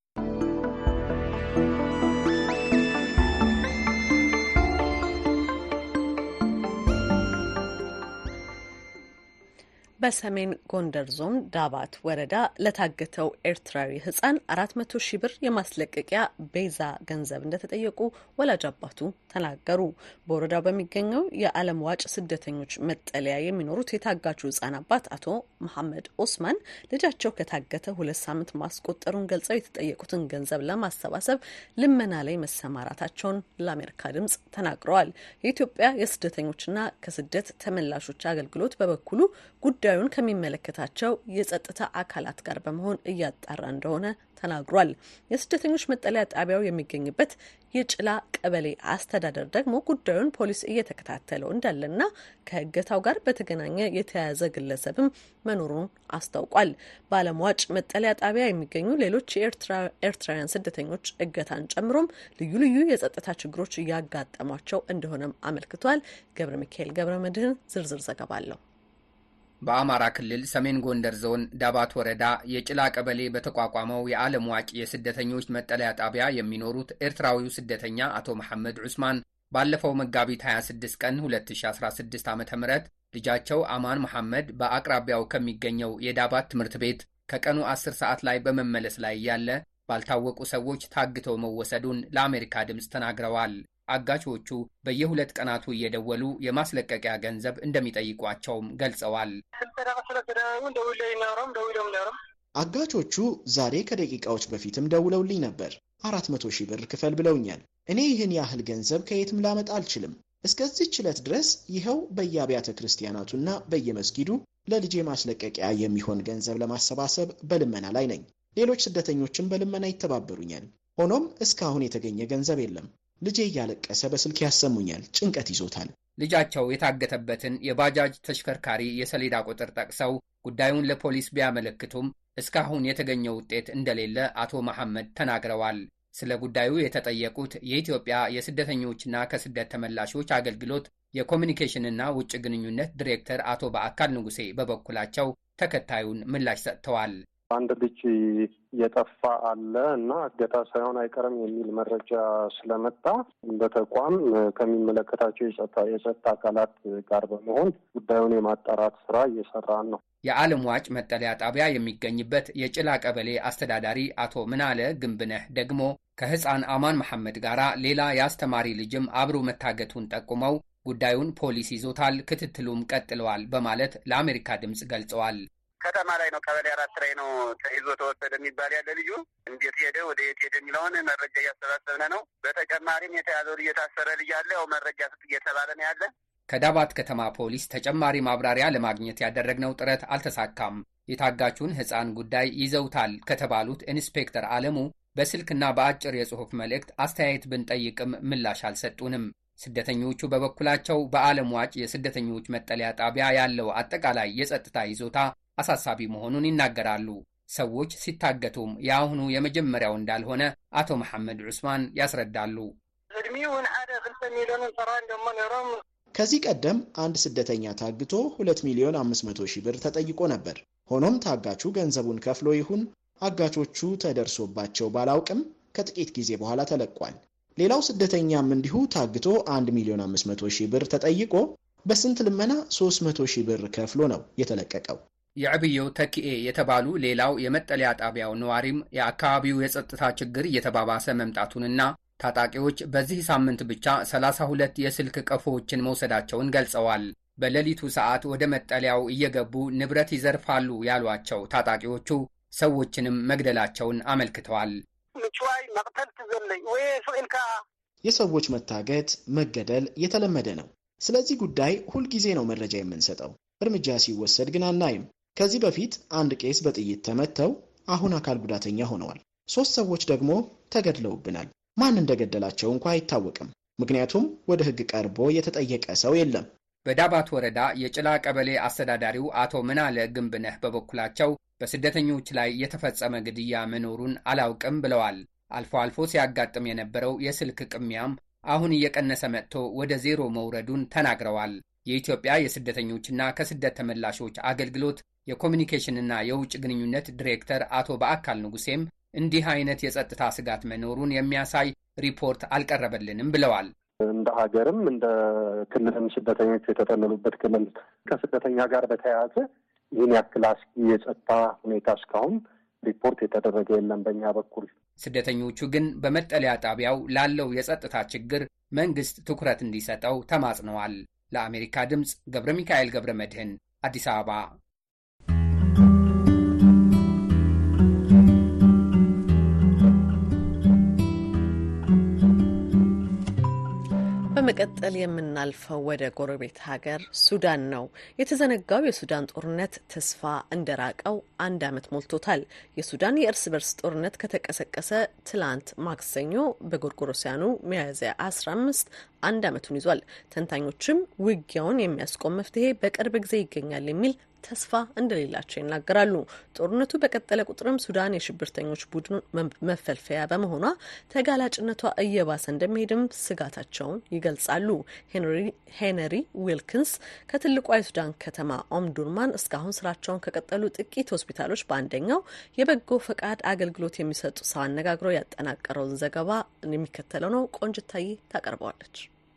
በሰሜን ጎንደር ዞን ዳባት ወረዳ ለታገተው ኤርትራዊ ህጻን 400 ሺህ ብር የማስለቀቂያ ቤዛ ገንዘብ እንደተጠየቁ ወላጅ አባቱ ተናገሩ። በወረዳው በሚገኘው የዓለም ዋጭ ስደተኞች መጠለያ የሚኖሩት የታጋቹ ህጻን አባት አቶ መሐመድ ኦስማን ልጃቸው ከታገተ 2 ሳምንት ማስቆጠሩን ገልጸው የተጠየቁትን ገንዘብ ለማሰባሰብ ልመና ላይ መሰማራታቸውን ለአሜሪካ ድምጽ ተናግረዋል። የኢትዮጵያ የስደተኞችና ከስደት ተመላሾች አገልግሎት በበኩሉ ጉዳዩን ከሚመለከታቸው የጸጥታ አካላት ጋር በመሆን እያጣራ እንደሆነ ተናግሯል። የስደተኞች መጠለያ ጣቢያው የሚገኝበት የጭላ ቀበሌ አስተዳደር ደግሞ ጉዳዩን ፖሊስ እየተከታተለው እንዳለና ከእገታው ጋር በተገናኘ የተያያዘ ግለሰብም መኖሩን አስታውቋል። በዓለም ዋጭ መጠለያ ጣቢያ የሚገኙ ሌሎች የኤርትራውያን ስደተኞች እገታን ጨምሮም ልዩ ልዩ የጸጥታ ችግሮች እያጋጠሟቸው እንደሆነም አመልክቷል። ገብረ ሚካኤል ገብረ መድህን ዝርዝር ዘገባ አለው።
በአማራ ክልል ሰሜን ጎንደር ዞን ዳባት ወረዳ የጭላ ቀበሌ በተቋቋመው የዓለም ዋጭ የስደተኞች መጠለያ ጣቢያ የሚኖሩት ኤርትራዊው ስደተኛ አቶ መሐመድ ዑስማን ባለፈው መጋቢት 26 ቀን 2016 ዓ.ም ልጃቸው አማን መሐመድ በአቅራቢያው ከሚገኘው የዳባት ትምህርት ቤት ከቀኑ 10 ሰዓት ላይ በመመለስ ላይ ያለ ባልታወቁ ሰዎች ታግተው መወሰዱን ለአሜሪካ ድምፅ ተናግረዋል። አጋቾቹ በየ2 ቀናቱ እየደወሉ የማስለቀቂያ ገንዘብ እንደሚጠይቋቸውም ገልጸዋል።
አጋቾቹ ዛሬ ከደቂቃዎች በፊትም ደውለውልኝ ነበር። 400 ሺህ ብር ክፈል ብለውኛል። እኔ ይህን ያህል ገንዘብ ከየትም ላመጣ አልችልም። እስከዚህች ዕለት ድረስ ይኸው በየአብያተ ክርስቲያናቱና በየመስጊዱ ለልጄ ማስለቀቂያ የሚሆን ገንዘብ ለማሰባሰብ በልመና ላይ ነኝ። ሌሎች ስደተኞችም በልመና ይተባበሩኛል። ሆኖም እስካሁን የተገኘ ገንዘብ የለም። ልጄ እያለቀሰ በስልክ ያሰሙኛል። ጭንቀት ይዞታል።
ልጃቸው የታገተበትን የባጃጅ ተሽከርካሪ የሰሌዳ ቁጥር ጠቅሰው ጉዳዩን ለፖሊስ ቢያመለክቱም እስካሁን የተገኘ ውጤት እንደሌለ አቶ መሐመድ ተናግረዋል። ስለ ጉዳዩ የተጠየቁት የኢትዮጵያ የስደተኞችና ከስደት ተመላሾች አገልግሎት የኮሚኒኬሽንና ውጭ ግንኙነት ዲሬክተር አቶ በአካል ንጉሴ በበኩላቸው ተከታዩን ምላሽ ሰጥተዋል።
አንድ ልጅ እየጠፋ አለ እና እገታ ሳይሆን አይቀርም የሚል መረጃ ስለመጣ በተቋም ከሚመለከታቸው የጸጥታ አካላት ጋር በመሆን ጉዳዩን የማጣራት ስራ እየሰራን ነው።
የዓለም ዋጭ መጠለያ ጣቢያ የሚገኝበት የጭላ ቀበሌ አስተዳዳሪ አቶ ምናለ ግንብነህ ደግሞ ከሕፃን አማን መሐመድ ጋር ሌላ የአስተማሪ ልጅም አብሮ መታገቱን ጠቁመው ጉዳዩን ፖሊስ ይዞታል፣ ክትትሉም ቀጥለዋል በማለት ለአሜሪካ ድምፅ ገልጸዋል።
ከተማ ላይ ነው፣ ቀበሌ 4 ላይ ነው ተይዞ ተወሰደ የሚባል ያለ ልጁ እንዴት ሄደ ወደ የት ሄደ የሚለውን መረጃ እያሰባሰብን ነው። በተጨማሪም የተያዘው ልጅ የታሰረ ልጅ አለ፣ ያው መረጃ ስጥ እየተባለ ነው ያለ።
ከዳባት ከተማ ፖሊስ ተጨማሪ ማብራሪያ ለማግኘት ያደረግነው ጥረት አልተሳካም። የታጋቹን ሕፃን ጉዳይ ይዘውታል ከተባሉት ኢንስፔክተር አለሙ በስልክና በአጭር የጽሑፍ መልእክት አስተያየት ብንጠይቅም ምላሽ አልሰጡንም። ስደተኞቹ በበኩላቸው በዓለም ዋጭ የስደተኞች መጠለያ ጣቢያ ያለው አጠቃላይ የጸጥታ ይዞታ አሳሳቢ መሆኑን ይናገራሉ። ሰዎች ሲታገቱም የአሁኑ የመጀመሪያው እንዳልሆነ አቶ መሐመድ ዑስማን ያስረዳሉ።
ከዚህ ቀደም አንድ ስደተኛ ታግቶ 2,500,000 ብር ተጠይቆ ነበር። ሆኖም ታጋቹ ገንዘቡን ከፍሎ ይሁን አጋቾቹ ተደርሶባቸው ባላውቅም ከጥቂት ጊዜ በኋላ ተለቋል። ሌላው ስደተኛም እንዲሁ ታግቶ 1,500,000 ብር ተጠይቆ በስንት ልመና 300,000 ብር ከፍሎ ነው የተለቀቀው።
የዕብዮ ተኪኤ የተባሉ ሌላው የመጠለያ ጣቢያው ነዋሪም የአካባቢው የጸጥታ ችግር እየተባባሰ መምጣቱንና ታጣቂዎች በዚህ ሳምንት ብቻ 32 የስልክ ቀፎዎችን መውሰዳቸውን ገልጸዋል። በሌሊቱ ሰዓት ወደ መጠለያው እየገቡ ንብረት ይዘርፋሉ ያሏቸው ታጣቂዎቹ ሰዎችንም መግደላቸውን አመልክተዋል።
የሰዎች መታገት፣ መገደል የተለመደ ነው። ስለዚህ ጉዳይ ሁልጊዜ ነው መረጃ የምንሰጠው። እርምጃ ሲወሰድ ግን አናይም። ከዚህ በፊት አንድ ቄስ በጥይት ተመተው አሁን አካል ጉዳተኛ ሆነዋል። 3 ሰዎች ደግሞ ተገድለውብናል። ማን እንደገደላቸው እንኳ አይታወቅም። ምክንያቱም ወደ ሕግ ቀርቦ የተጠየቀ ሰው የለም።
በዳባት ወረዳ የጭላ ቀበሌ አስተዳዳሪው አቶ ምናለ ግንብነህ በበኩላቸው በስደተኞች ላይ የተፈጸመ ግድያ መኖሩን አላውቅም ብለዋል። አልፎ አልፎ ሲያጋጥም የነበረው የስልክ ቅሚያም አሁን እየቀነሰ መጥቶ ወደ 0 መውረዱን ተናግረዋል። የኢትዮጵያ የስደተኞችና ከስደት ተመላሾች አገልግሎት የኮሚኒኬሽንና የውጭ ግንኙነት ዲሬክተር አቶ በአካል ንጉሴም እንዲህ አይነት የጸጥታ ስጋት መኖሩን የሚያሳይ ሪፖርት አልቀረበልንም ብለዋል።
እንደ ሀገርም እንደ ክልልም ስደተኞች የተጠለሉበት ክልል ከስደተኛ ጋር በተያያዘ ይህን ያክል አስጊ የጸጥታ ሁኔታ እስካሁን ሪፖርት የተደረገ የለም በእኛ በኩል።
ስደተኞቹ ግን በመጠለያ ጣቢያው ላለው የጸጥታ ችግር መንግስት ትኩረት እንዲሰጠው ተማጽነዋል። ለአሜሪካ ድምፅ ገብረ ሚካኤል ገብረ መድህን አዲስ አበባ።
በመቀጠል የምናልፈው ወደ ጎረቤት ሀገር ሱዳን ነው። የተዘነጋው የሱዳን ጦርነት ተስፋ እንደራቀው 1 ዓመት ሞልቶታል። የሱዳን የእርስ በርስ ጦርነት ከተቀሰቀሰ ትላንት ማክሰኞ በጎርጎሮሲያኑ ሚያዝያ 15 1 ዓመቱን ይዟል። ተንታኞችም ውጊያውን የሚያስቆም መፍትሄ በቅርብ ጊዜ ይገኛል የሚል ተስፋ እንደሌላቸው ይናገራሉ። ጦርነቱ በቀጠለ ቁጥርም ሱዳን የሽብርተኞች ቡድን መፈልፈያ በመሆኗ ተጋላጭነቷ እየባሰ እንደሚሄድም ስጋታቸውን ይገልጻሉ። ሄነሪ ዊልኪንስ ከትልቋ የሱዳን ከተማ ኦምዱርማን እስካሁን ስራቸውን ከቀጠሉ ጥቂት ሆስፒታሎች በአንደኛው የበጎ ፈቃድ አገልግሎት የሚሰጡ ሰው አነጋግረው ያጠናቀረውን ዘገባ የሚከተለው ነው። ቆንጅታዬ ታቀርበዋለች።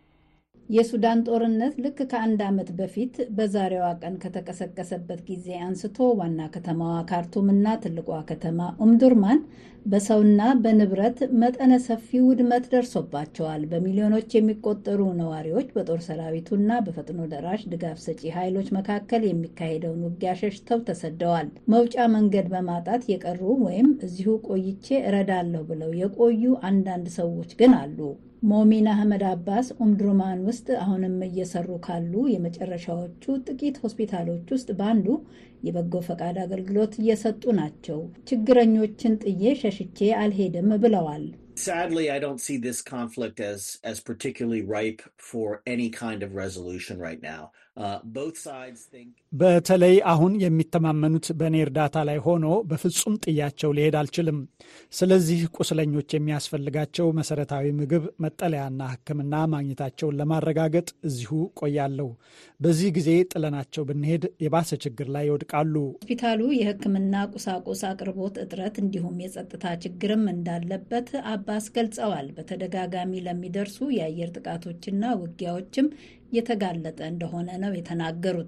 የሱዳን ጦርነት ልክ ከ1 ዓመት በፊት በዛሬዋ ቀን ከተቀሰቀሰበት ጊዜ አንስቶ ዋና ከተማዋ ካርቱምና ትልቋ ከተማ ኡምዱርማን በሰውና በንብረት መጠነ ሰፊ ውድመት ደርሶባቸዋል። በሚሊዮኖች የሚቆጠሩ ነዋሪዎች በጦር ሰራዊቱና በፈጥኖ ደራሽ ድጋፍ ሰጪ ኃይሎች መካከል የሚካሄደውን ውጊያ ሸሽተው ተሰደዋል። መውጫ መንገድ በማጣት የቀሩ ወይም እዚሁ ቆይቼ እረዳለሁ ብለው የቆዩ አንዳንድ ሰዎች ግን አሉ። ሞሚን አህመድ አባስ ኡምዱርማን ውስጥ አሁንም እየሰሩ ካሉ የመጨረሻዎቹ ጥቂት ሆስፒታሎች ውስጥ በአንዱ የበጎ ፈቃድ አገልግሎት እየሰጡ ናቸው። ችግረኞችን ጥዬ ሸሽቼ አልሄድም ብለዋል።
Sadly, I don't see this conflict as particularly ripe for any kind of resolution right now. Both sides think
በተለይ አሁን የሚተማመኑት በእኔ እርዳታ ላይ ሆኖ በፍጹም ጥያቸው ሊሄድ አልችልም። ስለዚህ ቁስለኞች የሚያስፈልጋቸው መሰረታዊ ምግብ፣ መጠለያና ሕክምና ማግኘታቸውን ለማረጋገጥ እዚሁ ቆያለሁ። በዚህ ጊዜ ጥለናቸው ብንሄድ የባሰ ችግር ላይ ይወድቃሉ።
ሆስፒታሉ የሕክምና ቁሳቁስ አቅርቦት እጥረት እንዲሁም የጸጥታ ችግርም እንዳለበት አባስ ገልጸዋል። በተደጋጋሚ ለሚደርሱ የአየር ጥቃቶችና ውጊያዎችም የተጋለጠ እንደሆነ ነው የተናገሩት።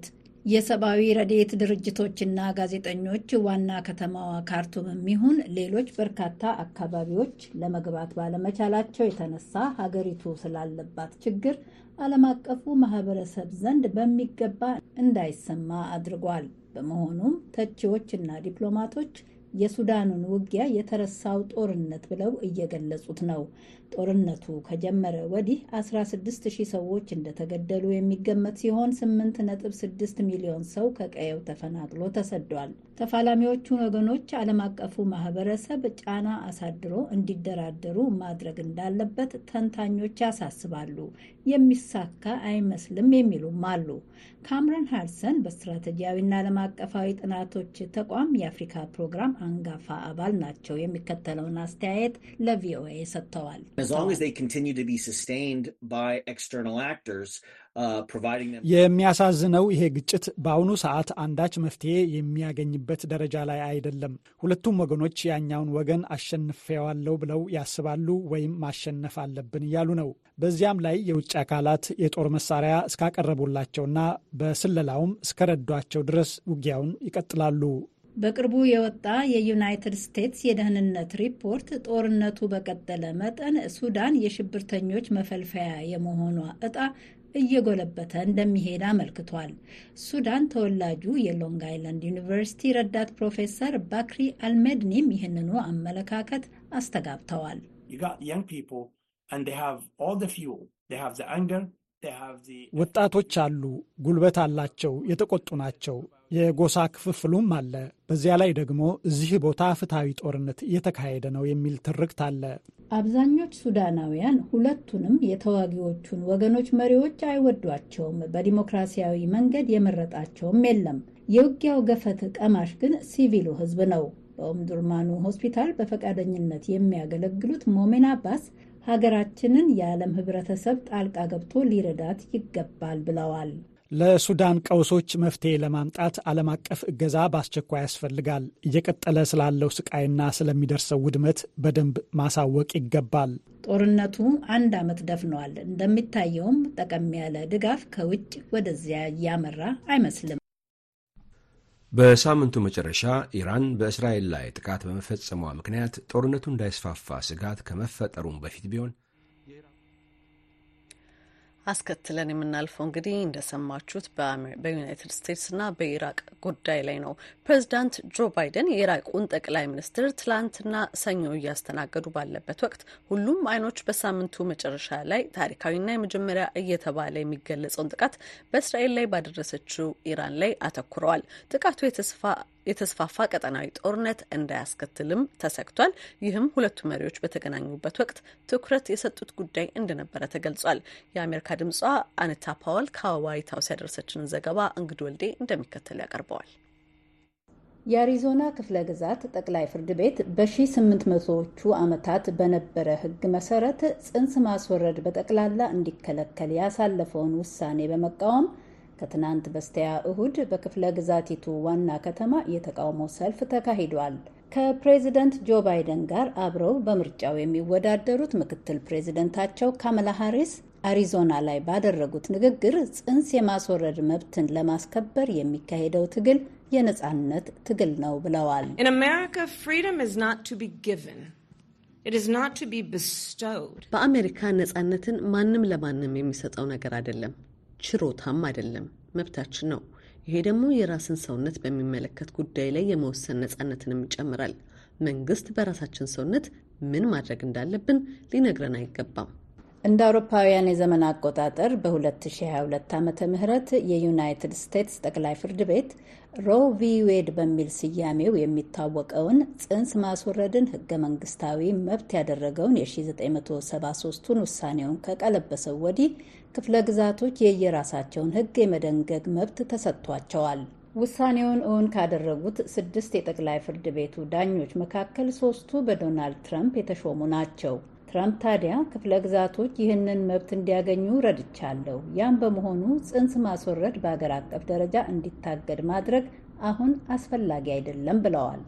የሰብአዊ ረድኤት ድርጅቶችና ጋዜጠኞች ዋና ከተማዋ ካርቱምም ይሁን ሌሎች በርካታ አካባቢዎች ለመግባት ባለመቻላቸው የተነሳ ሀገሪቱ ስላለባት ችግር ዓለም አቀፉ ማህበረሰብ ዘንድ በሚገባ እንዳይሰማ አድርጓል። በመሆኑም ተቺዎችና ዲፕሎማቶች የሱዳኑን ውጊያ የተረሳው ጦርነት ብለው እየገለጹት ነው። ጦርነቱ ከጀመረ ወዲህ 16,000 ሰዎች እንደተገደሉ የሚገመት ሲሆን 8.6 ሚሊዮን ሰው ከቀየው ተፈናቅሎ ተሰዷል። ተፋላሚዎቹን ወገኖች ዓለም አቀፉ ማህበረሰብ ጫና አሳድሮ እንዲደራደሩ ማድረግ እንዳለበት ተንታኞች ያሳስባሉ። የሚሳካ አይመስልም የሚሉም አሉ። ካምረን ሃርሰን በስትራቴጂያዊና ዓለም አቀፋዊ ጥናቶች ተቋም የአፍሪካ ፕሮግራም አንጋፋ አባል ናቸው። የሚከተለውን አስተያየት ለቪኦኤ ሰጥተዋል።
As long as they continue to be sustained by external actors, providing them...
የሚያሳዝነው ይሄ ግጭት በአሁኑ ሰዓት አንዳች መፍትሄ የሚያገኝበት ደረጃ ላይ አይደለም። ሁለቱም ወገኖች ያኛውን ወገን አሸንፌዋለሁ ብለው ያስባሉ ወይም ማሸነፍ አለብን እያሉ ነው። በዚያም ላይ የውጭ አካላት የጦር መሳሪያ እስካቀረቡላቸውና በስለላውም እስከረዷቸው ድረስ ውጊያውን ይቀጥላሉ።
በቅርቡ የወጣ የዩናይትድ ስቴትስ የደህንነት ሪፖርት ጦርነቱ በቀጠለ መጠን ሱዳን የሽብርተኞች መፈልፈያ የመሆኗ ዕጣ እየጎለበተ እንደሚሄድ አመልክቷል። ሱዳን ተወላጁ የሎንግ አይላንድ ዩኒቨርሲቲ ረዳት ፕሮፌሰር ባክሪ አልሜድኒም ይህንኑ አመለካከት አስተጋብተዋል።
ወጣቶች አሉ፣ ጉልበት አላቸው፣ የተቆጡ ናቸው። የጎሳ ክፍፍሉም አለ። በዚያ ላይ ደግሞ እዚህ ቦታ ፍትሐዊ ጦርነት እየተካሄደ ነው የሚል ትርክት አለ።
አብዛኞች ሱዳናውያን ሁለቱንም የተዋጊዎቹን ወገኖች መሪዎች አይወዷቸውም። በዲሞክራሲያዊ መንገድ የመረጣቸውም የለም። የውጊያው ገፈት ቀማሽ ግን ሲቪሉ ሕዝብ ነው። በኦምዱርማኑ ሆስፒታል በፈቃደኝነት የሚያገለግሉት ሞሜን አባስ ሀገራችንን የዓለም ሕብረተሰብ ጣልቃ ገብቶ ሊረዳት ይገባል ብለዋል።
ለሱዳን ቀውሶች መፍትሄ ለማምጣት ዓለም አቀፍ እገዛ በአስቸኳይ ያስፈልጋል። እየቀጠለ ስላለው ስቃይና ስለሚደርሰው ውድመት በደንብ ማሳወቅ ይገባል።
ጦርነቱ 1 ዓመት ደፍኗል። እንደሚታየውም ጠቀም ያለ ድጋፍ ከውጭ ወደዚያ እያመራ አይመስልም።
በሳምንቱ መጨረሻ ኢራን በእስራኤል ላይ ጥቃት በመፈጸሟ ምክንያት ጦርነቱ እንዳይስፋፋ ስጋት ከመፈጠሩም በፊት ቢሆን
አስከትለን የምናልፈው እንግዲህ እንደሰማችሁት በዩናይትድ ስቴትስና በኢራቅ ጉዳይ ላይ ነው። ፕሬዚዳንት ጆ ባይደን የኢራቁን ጠቅላይ ሚኒስትር ትላንትና ሰኞ እያስተናገዱ ባለበት ወቅት ሁሉም አይኖች በሳምንቱ መጨረሻ ላይ ታሪካዊና የመጀመሪያ እየተባለ የሚገለጸውን ጥቃት በእስራኤል ላይ ባደረሰችው ኢራን ላይ አተኩረዋል። ጥቃቱ የተስፋፋ ቀጠናዊ ጦርነት እንዳያስከትልም ተሰግቷል። ይህም ሁለቱ መሪዎች በተገናኙበት ወቅት ትኩረት የሰጡት ጉዳይ እንደነበረ ተገልጿል። የአሜሪካ ድምጿ አኒታ ፓውል ከዋይት ሀውስ ያደረሰችንን ዘገባ እንግድ ወልዴ እንደሚከተል ያቀርበዋል።
የአሪዞና ክፍለ ግዛት ጠቅላይ ፍርድ ቤት በ1800ዎቹ ዓመታት በነበረ ሕግ መሰረት ጽንስ ማስወረድ በጠቅላላ እንዲከለከል ያሳለፈውን ውሳኔ በመቃወም ከትናንት በስቲያ እሁድ በክፍለ ግዛቲቱ ዋና ከተማ የተቃውሞ ሰልፍ ተካሂዷል። ከፕሬዚደንት ጆ ባይደን ጋር አብረው በምርጫው የሚወዳደሩት ምክትል ፕሬዚደንታቸው ካማላ ሃሪስ አሪዞና ላይ ባደረጉት ንግግር ጽንስ የማስወረድ መብትን ለማስከበር የሚካሄደው ትግል የነጻነት ትግል ነው ብለዋል።
In America, freedom is not to be given. It is not to be bestowed.
በአሜሪካ ነጻነትን ማንም ለማንም የሚሰጠው ነገር አይደለም፣ ችሮታም አይደለም፣ መብታችን ነው። ይሄ ደግሞ የራስን ሰውነት በሚመለከት ጉዳይ ላይ የመወሰን ነጻነትንም ይጨምራል። መንግስት በራሳችን ሰውነት ምን ማድረግ እንዳለብን ሊነግረን አይገባም።
እንደ አውሮፓውያን የዘመን አቆጣጠር በ2022 ዓመተ ምህረት የዩናይትድ ስቴትስ ጠቅላይ ፍርድ ቤት ሮ ቪ ዌድ በሚል ስያሜው የሚታወቀውን ጽንስ ማስወረድን ህገ መንግስታዊ መብት ያደረገውን የ1973ቱን ውሳኔውን ከቀለበሰው ወዲህ ክፍለ ግዛቶች የየራሳቸውን ህግ የመደንገግ መብት ተሰጥቷቸዋል። ውሳኔውን እውን ካደረጉት 6 የጠቅላይ ፍርድ ቤቱ ዳኞች መካከል 3ቱ በዶናልድ ትራምፕ የተሾሙ ናቸው። ትራምፕ ታዲያ ክፍለ ግዛቶች ይህንን መብት እንዲያገኙ ረድቻለሁ፣ ያም በመሆኑ ጽንስ ማስወረድ በአገር አቀፍ ደረጃ እንዲታገድ ማድረግ አሁን አስፈላጊ አይደለም ብለዋል።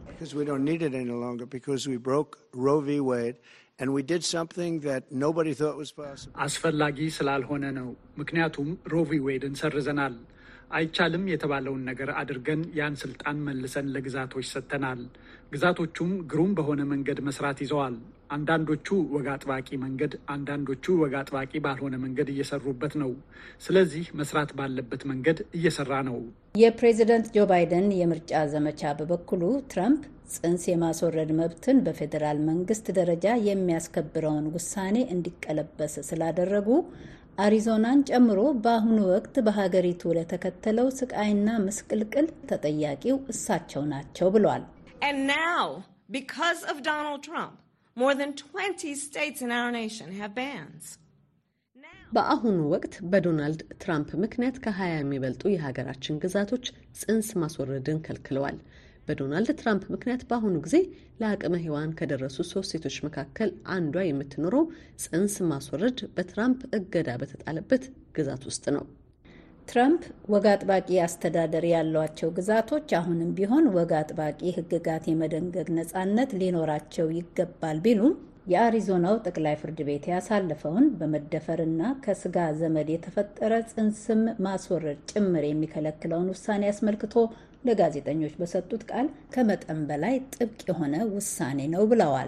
አስፈላጊ ስላልሆነ ነው። ምክንያቱም ሮ ቪ ዌድን ሰርዘናል። አይቻልም የተባለውን ነገር አድርገን ያን ስልጣን መልሰን ለግዛቶች ሰጥተናል። ግዛቶቹም ግሩም በሆነ መንገድ መስራት ይዘዋል። አንዳንዶቹ ወግ አጥባቂ መንገድ፣ አንዳንዶቹ ወግ አጥባቂ ባልሆነ መንገድ እየሰሩበት ነው። ስለዚህ መስራት ባለበት መንገድ እየሰራ ነው።
የፕሬዚደንት ጆ ባይደን የምርጫ ዘመቻ በበኩሉ ትራምፕ ጽንስ የማስወረድ መብትን በፌዴራል መንግስት ደረጃ የሚያስከብረውን ውሳኔ እንዲቀለበስ ስላደረጉ አሪዞናን ጨምሮ በአሁኑ ወቅት በሀገሪቱ ለተከተለው ስቃይና ምስቅልቅል ተጠያቂው እሳቸው ናቸው ብሏል።
And now, because of Donald Trump, more than 20 states in our nation have bans.
በአሁኑ ወቅት በዶናልድ ትራምፕ ምክንያት ከ20 የሚበልጡ የሀገራችን ግዛቶች ጽንስ ማስወረድን ከልክለዋል። በዶናልድ ትራምፕ ምክንያት በአሁኑ ጊዜ ለአቅመ ሔዋን ከደረሱ 3 ሴቶች መካከል አንዷ የምትኖረው ጽንስ ማስወረድ በትራምፕ እገዳ በተጣለበት ግዛት ውስጥ ነው።
ትራምፕ ወግ አጥባቂ አስተዳደር ያሏቸው ግዛቶች አሁንም ቢሆን ወግ አጥባቂ ሕግጋት የመደንገግ ነጻነት ሊኖራቸው ይገባል ቢሉም የአሪዞናው ጠቅላይ ፍርድ ቤት ያሳለፈውን በመደፈርና ከስጋ ዘመድ የተፈጠረ ጽንስም ማስወረድ ጭምር የሚከለክለውን ውሳኔ አስመልክቶ ለጋዜጠኞች በሰጡት ቃል ከመጠን በላይ ጥብቅ የሆነ ውሳኔ ነው ብለዋል።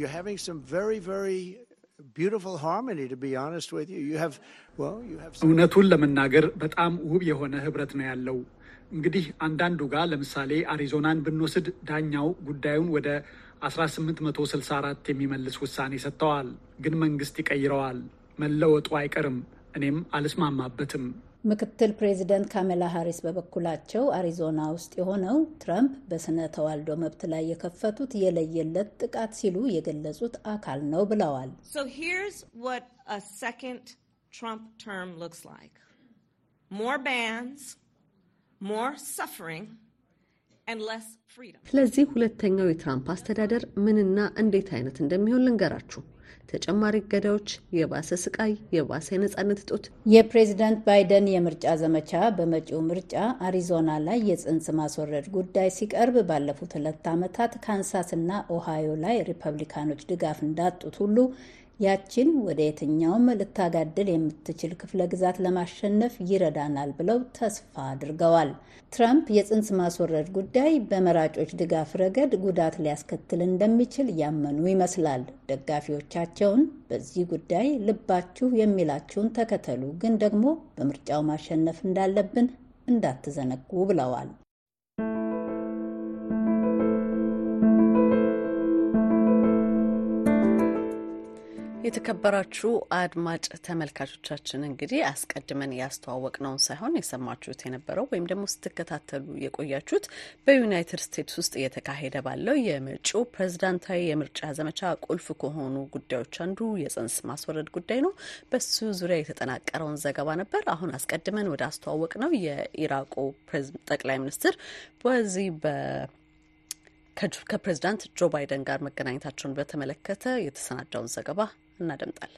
እውነቱን ለመናገር በጣም ውብ የሆነ ህብረት ነው ያለው። እንግዲህ አንዳንዱ ጋር ለምሳሌ አሪዞናን ብንወስድ ዳኛው ጉዳዩን ወደ 1864 የሚመልስ ውሳኔ ሰጥተዋል። ግን መንግስት ይቀይረዋል። መለወጡ አይቀርም። እኔም አልስማማበትም።
ምክትል ፕሬዚደንት ካሜላ ሃሪስ በበኩላቸው አሪዞና ውስጥ የሆነው ትራምፕ በስነ ተዋልዶ መብት ላይ የከፈቱት የለየለት ጥቃት ሲሉ የገለጹት አካል ነው ብለዋል።
So here's what a second Trump term looks like. More bans, more suffering, and less freedom.
ስለዚህ ሁለተኛው የትራምፕ አስተዳደር ምንና እንዴት አይነት እንደሚሆን ልንገራችሁ። ተጨማሪ እገዳዎች፣ የባሰ ስቃይ፣ የባሰ የነጻነት እጦት።
የፕሬዚዳንት ባይደን የምርጫ ዘመቻ በመጪው ምርጫ አሪዞና ላይ የጽንስ ማስወረድ ጉዳይ ሲቀርብ ባለፉት 2 ዓመታት ካንሳስና ኦሃዮ ላይ ሪፐብሊካኖች ድጋፍ እንዳጡት ሁሉ ያችን ወደ የትኛውም ልታጋድል የምትችል ክፍለ ግዛት ለማሸነፍ ይረዳናል ብለው ተስፋ አድርገዋል። ትራምፕ የጽንስ ማስወረድ ጉዳይ በመራጮች ድጋፍ ረገድ ጉዳት ሊያስከትል እንደሚችል ያመኑ ይመስላል። ደጋፊዎቻቸውን በዚህ ጉዳይ ልባችሁ የሚላችሁን ተከተሉ፣ ግን ደግሞ በምርጫው ማሸነፍ እንዳለብን እንዳትዘነጉ ብለዋል።
የተከበራችሁ አድማጭ ተመልካቾቻችን እንግዲህ አስቀድመን ያስተዋወቅነውን ሳይሆን የሰማችሁት የነበረው ወይም ደግሞ ስትከታተሉ የቆያችሁት በዩናይትድ ስቴትስ ውስጥ እየተካሄደ ባለው የመጪው ፕሬዝዳንታዊ የምርጫ ዘመቻ ቁልፍ ከሆኑ ጉዳዮች አንዱ የጽንስ ማስወረድ ጉዳይ ነው። በሱ ዙሪያ የተጠናቀረውን ዘገባ ነበር። አሁን አስቀድመን ወደ አስተዋወቅ ነው የኢራቁ ጠቅላይ ሚኒስትር በዚህ ከፕሬዝዳንት ጆ ባይደን ጋር መገናኘታቸውን በተመለከተ የተሰናዳውን ዘገባ እናደምጣለን።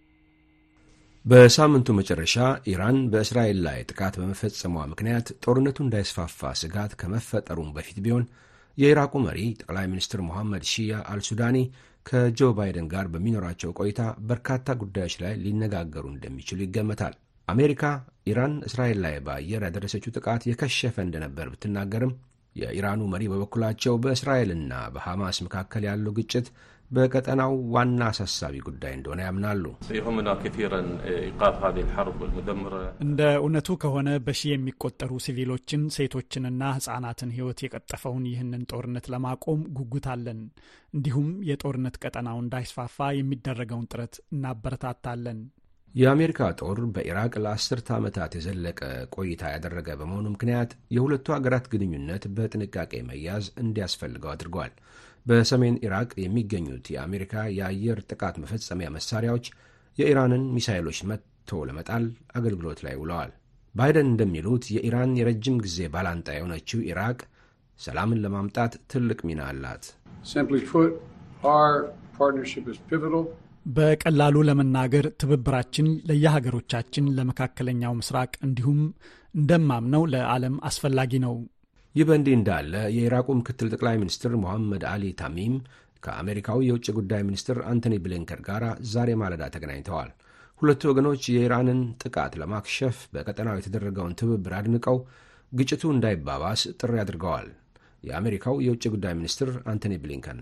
በሳምንቱ መጨረሻ ኢራን በእስራኤል ላይ ጥቃት በመፈጸሟ ምክንያት ጦርነቱ እንዳይስፋፋ ስጋት ከመፈጠሩም በፊት ቢሆን የኢራቁ መሪ ጠቅላይ ሚኒስትር ሞሐመድ ሺያ አልሱዳኒ ከጆ ባይደን ጋር በሚኖራቸው ቆይታ በርካታ ጉዳዮች ላይ ሊነጋገሩ እንደሚችሉ ይገመታል። አሜሪካ ኢራን እስራኤል ላይ በአየር ያደረሰችው ጥቃት የከሸፈ እንደነበር ብትናገርም የኢራኑ መሪ በበኩላቸው በእስራኤልና በሐማስ መካከል ያለው ግጭት በቀጠናው ዋና አሳሳቢ ጉዳይ እንደሆነ ያምናሉ።
እንደ እውነቱ ከሆነ በሺህ የሚቆጠሩ ሲቪሎችን፣ ሴቶችንና ሕጻናትን ሕይወት የቀጠፈውን ይህንን ጦርነት ለማቆም ጉጉት አለን። እንዲሁም የጦርነት ቀጠናው እንዳይስፋፋ የሚደረገውን ጥረት እናበረታታለን።
የአሜሪካ ጦር በኢራቅ ለ10 ዓመታት የዘለቀ ቆይታ ያደረገ በመሆኑ ምክንያት የሁለቱ ሀገራት ግንኙነት በጥንቃቄ መያዝ እንዲያስፈልገው አድርጓል። በሰሜን ኢራቅ የሚገኙት የአሜሪካ የአየር ጥቃት መፈጸሚያ መሳሪያዎች የኢራንን ሚሳይሎች መትቶ ለመጣል አገልግሎት ላይ ውለዋል። ባይደን እንደሚሉት የኢራን የረጅም ጊዜ ባላንጣ የሆነችው ኢራቅ ሰላምን ለማምጣት ትልቅ ሚና አላት።
በቀላሉ ለመናገር ትብብራችን ለየሀገሮቻችን፣ ለመካከለኛው ምስራቅ እንዲሁም እንደማምነው ለዓለም አስፈላጊ ነው።
ይህ በእንዲህ እንዳለ የኢራቁ ምክትል ጠቅላይ ሚኒስትር ሞሐመድ አሊ ታሚም ከአሜሪካዊ የውጭ ጉዳይ ሚኒስትር አንቶኒ ብሊንከን ጋር ዛሬ ማለዳ ተገናኝተዋል። ሁለቱ ወገኖች የኢራንን ጥቃት ለማክሸፍ በቀጠናው የተደረገውን ትብብር አድንቀው ግጭቱ እንዳይባባስ ጥሪ አድርገዋል። የአሜሪካው የውጭ ጉዳይ ሚኒስትር አንቶኒ ብሊንከን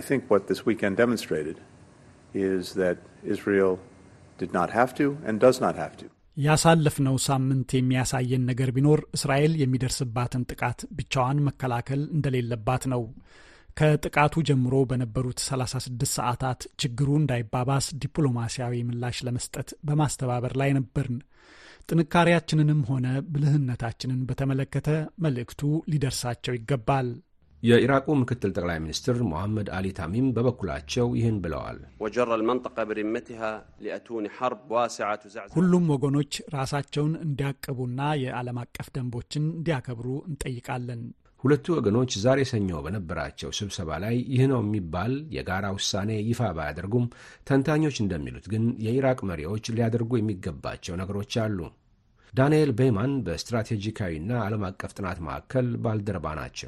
ያሳለፍነው ሳምንት የሚያሳየን ነገር ቢኖር እስራኤል የሚደርስባትን ጥቃት ብቻዋን መከላከል እንደሌለባት ነው። ከጥቃቱ ጀምሮ በነበሩት 36 ሰዓታት ችግሩ እንዳይባባስ ዲፕሎማሲያዊ ምላሽ ለመስጠት በማስተባበር ላይ ነበርን። ጥንካሬያችንንም ሆነ ብልህነታችንን በተመለከተ መልእክቱ ሊደርሳቸው ይገባል።
የኢራቁ ምክትል ጠቅላይ ሚኒስትር ሞሐመድ አሊ ታሚም በበኩላቸው ይህን ብለዋል።
ሁሉም ወገኖች ራሳቸውን እንዲያቅቡና የዓለም አቀፍ ደንቦችን እንዲያከብሩ እንጠይቃለን።
ሁለቱ ወገኖች ዛሬ ሰኞ በነበራቸው ስብሰባ ላይ ይህ ነው የሚባል የጋራ ውሳኔ ይፋ ባያደርጉም ተንታኞች እንደሚሉት ግን የኢራቅ መሪዎች ሊያደርጉ የሚገባቸው ነገሮች አሉ። ዳንኤል ቤይማን በስትራቴጂካዊና ዓለም አቀፍ ጥናት ማዕከል ባልደረባ ናቸው።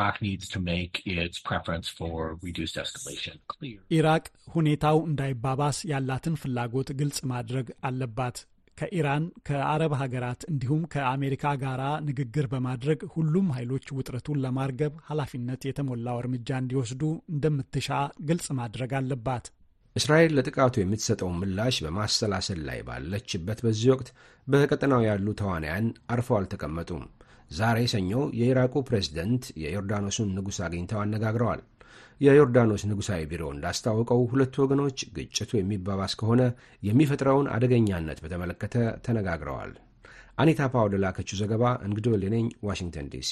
ኢራቅ ሁኔታው እንዳይባባስ ያላትን ፍላጎት ግልጽ ማድረግ አለባት። ከኢራን፣ ከአረብ ሀገራት እንዲሁም ከአሜሪካ ጋር ንግግር በማድረግ ሁሉም ኃይሎች ውጥረቱን ለማርገብ ኃላፊነት የተሞላው እርምጃ እንዲወስዱ እንደምትሻ ግልጽ ማድረግ አለባት።
እስራኤል ለጥቃቱ የምትሰጠውን ምላሽ በማሰላሰል ላይ ባለችበት በዚህ ወቅት በቀጠናው ያሉ ተዋናያን አርፈው አልተቀመጡም። ዛሬ ሰኞ የኢራቁ ፕሬዝደንት የዮርዳኖሱን ንጉሥ አግኝተው አነጋግረዋል። የዮርዳኖስ ንጉሣዊ ቢሮ እንዳስታወቀው ሁለቱ ወገኖች ግጭቱ የሚባባስ ከሆነ የሚፈጥረውን አደገኛነት በተመለከተ ተነጋግረዋል። አኒታ ፓውል ላከችው ዘገባ እንግዶ ሌነኝ ዋሽንግተን ዲሲ።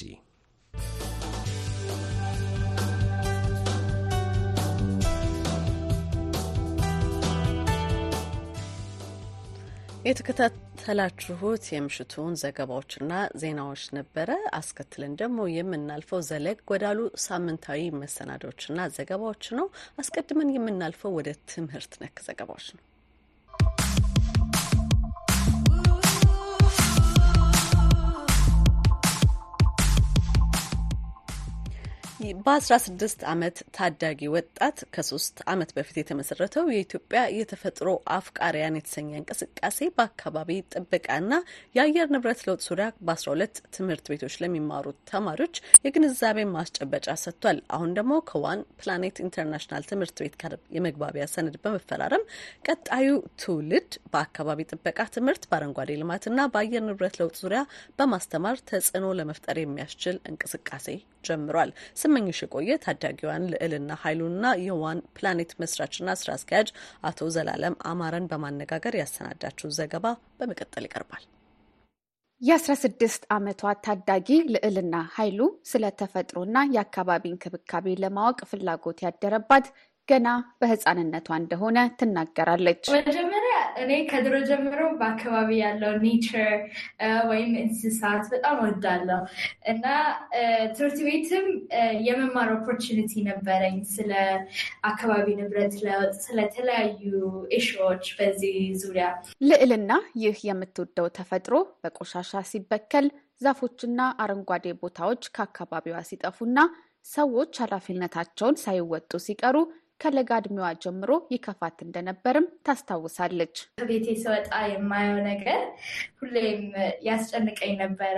የተከታተላችሁት የምሽቱን ዘገባዎችና ዜናዎች ነበረ። አስከትለን ደግሞ የምናልፈው ዘለግ ወዳሉ ሳምንታዊ መሰናዶችና ዘገባዎች ነው። አስቀድመን የምናልፈው ወደ ትምህርት ነክ ዘገባዎች ነው። በ16 ዓመት ታዳጊ ወጣት ከ3 ዓመት በፊት የተመሰረተው የኢትዮጵያ የተፈጥሮ አፍቃሪያን የተሰኘ እንቅስቃሴ በአካባቢ ጥበቃና የአየር ንብረት ለውጥ ዙሪያ በ12 ትምህርት ቤቶች ለሚማሩ ተማሪዎች የግንዛቤ ማስጨበጫ ሰጥቷል። አሁን ደግሞ ከዋን ፕላኔት ኢንተርናሽናል ትምህርት ቤት ጋር የመግባቢያ ሰነድ በመፈራረም ቀጣዩ ትውልድ በአካባቢ ጥበቃ ትምህርት፣ በአረንጓዴ ልማትና በአየር ንብረት ለውጥ ዙሪያ በማስተማር ተጽዕኖ ለመፍጠር የሚያስችል እንቅስቃሴ ጀምሯል። ስመኝሽ የቆየ ታዳጊዋን ልዕልና ኃይሉና የዋን ፕላኔት መስራችና ስራ አስኪያጅ አቶ ዘላለም አማረን በማነጋገር ያሰናዳችው ዘገባ በመቀጠል ይቀርባል።
የ16 ዓመቷ ታዳጊ ልዕልና ኃይሉ ስለ ተፈጥሮና የአካባቢ እንክብካቤ ለማወቅ ፍላጎት ያደረባት ገና በህፃንነቷ እንደሆነ ትናገራለች።
መጀመሪያ እኔ ከድሮ ጀምሮ በአካባቢ ያለው ኔቸር ወይም እንስሳት በጣም ወዳለሁ እና ትምህርት ቤትም የመማር ኦፖርቹኒቲ ነበረኝ ስለ አካባቢ ንብረት ለውጥ፣ ስለተለያዩ ኢሹዎች በዚህ ዙሪያ።
ልዕልና ይህ የምትወደው ተፈጥሮ በቆሻሻ ሲበከል፣ ዛፎችና አረንጓዴ ቦታዎች ከአካባቢዋ ሲጠፉና ሰዎች ኃላፊነታቸውን ሳይወጡ ሲቀሩ ከለጋ እድሜዋ ጀምሮ ይከፋት እንደነበርም ታስታውሳለች።
ከቤቴ ስወጣ የማየው ነገር ሁሌም ያስጨንቀኝ ነበረ።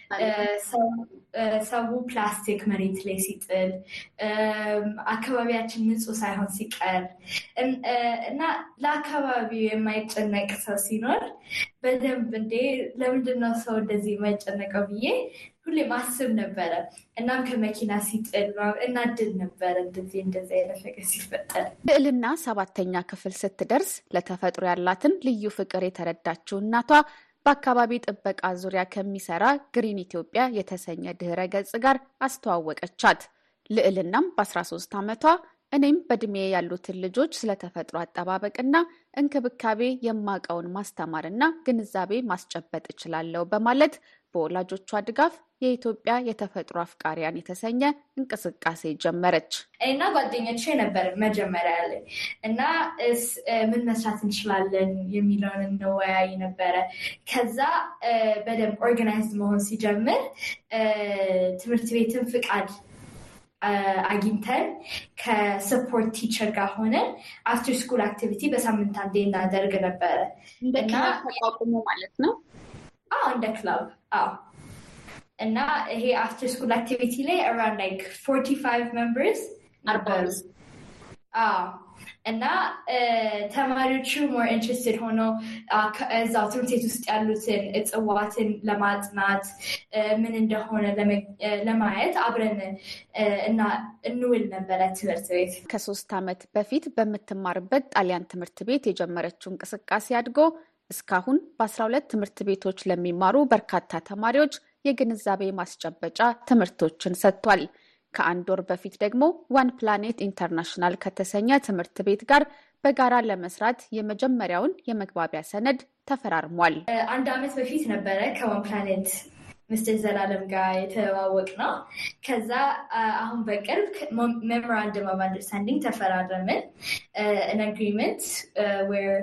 ሰው ፕላስቲክ መሬት ላይ ሲጥል፣ አካባቢያችን ንጹህ ሳይሆን ሲቀር እና ለአካባቢው የማይጨነቅ ሰው ሲኖር በደንብ ለምንድን ነው ሰው እንደዚህ የማይጨነቀው ብዬ ሁሌ ማስብ ነበረ። እናም ከመኪና ሲጥል እናድል ነበረ እንደዚህ አይነት ነገር ሲፈጠር።
ልዕልና 7ኛ ክፍል ስትደርስ ለተፈጥሮ ያላትን ልዩ ፍቅር የተረዳችው እናቷ በአካባቢ ጥበቃ ዙሪያ ከሚሰራ ግሪን ኢትዮጵያ የተሰኘ ድህረ ገጽ ጋር አስተዋወቀቻት። ልዕልናም በ13 ዓመቷ እኔም በእድሜ ያሉትን ልጆች ስለተፈጥሮ አጠባበቅና እንክብካቤ የማውቀውን ማስተማርና ግንዛቤ ማስጨበጥ እችላለሁ በማለት በወላጆቿ ድጋፍ የኢትዮጵያ የተፈጥሮ አፍቃሪያን የተሰኘ እንቅስቃሴ ጀመረች።
እና ጓደኞቼ ነበር መጀመሪያ ላይ እና ምን መስራት እንችላለን የሚለውን እንወያይ ነበረ። ከዛ በደንብ ኦርጋናይዝድ መሆን ሲጀምር ትምህርት ቤትን ፍቃድ አግኝተን ከሰፖርት ቲቸር ጋር ሆነን አፍተር ስኩል አክቲቪቲ በሳምንት አንዴ እናደርግ ነበረ።
እንደ ክለብ ተቋቁሞ ማለት ነው?
እንደ ክለብ እና ይሄ አፍተር ስኩል አክቲቪቲ ላይ around like 45 members ነበሩ። እና ተማሪዎቹ more interested ሆነው እዛው ትምህርት ቤት ውስጥ ያሉትን እጽዋትን ለማጥናት ምን እንደሆነ ለማየት አብረን እና እንውል ነበረ ትምህርት ቤት።
ከ3 ዓመት በፊት በምትማርበት ጣሊያን ትምህርት ቤት የጀመረችው እንቅስቃሴ አድጎ እስካሁን በ12 ትምህርት ቤቶች ለሚማሩ በርካታ ተማሪዎች የግንዛቤ ማስጨበጫ ትምህርቶችን ሰጥቷል። ከአንድ ወር በፊት ደግሞ ዋን ፕላኔት ኢንተርናሽናል ከተሰኘ ትምህርት ቤት ጋር በጋራ ለመስራት የመጀመሪያውን የመግባቢያ ሰነድ ተፈራርሟል።
1 ዓመት በፊት ነበረ ከዋን ፕላኔት ሚስተር ዘላለም ጋር የተዋወቅ ነው። ከዛ አሁን በቅርብ ሜሞራንደም ኦፍ አንደርስታንዲንግ ተፈራረምን an agreement where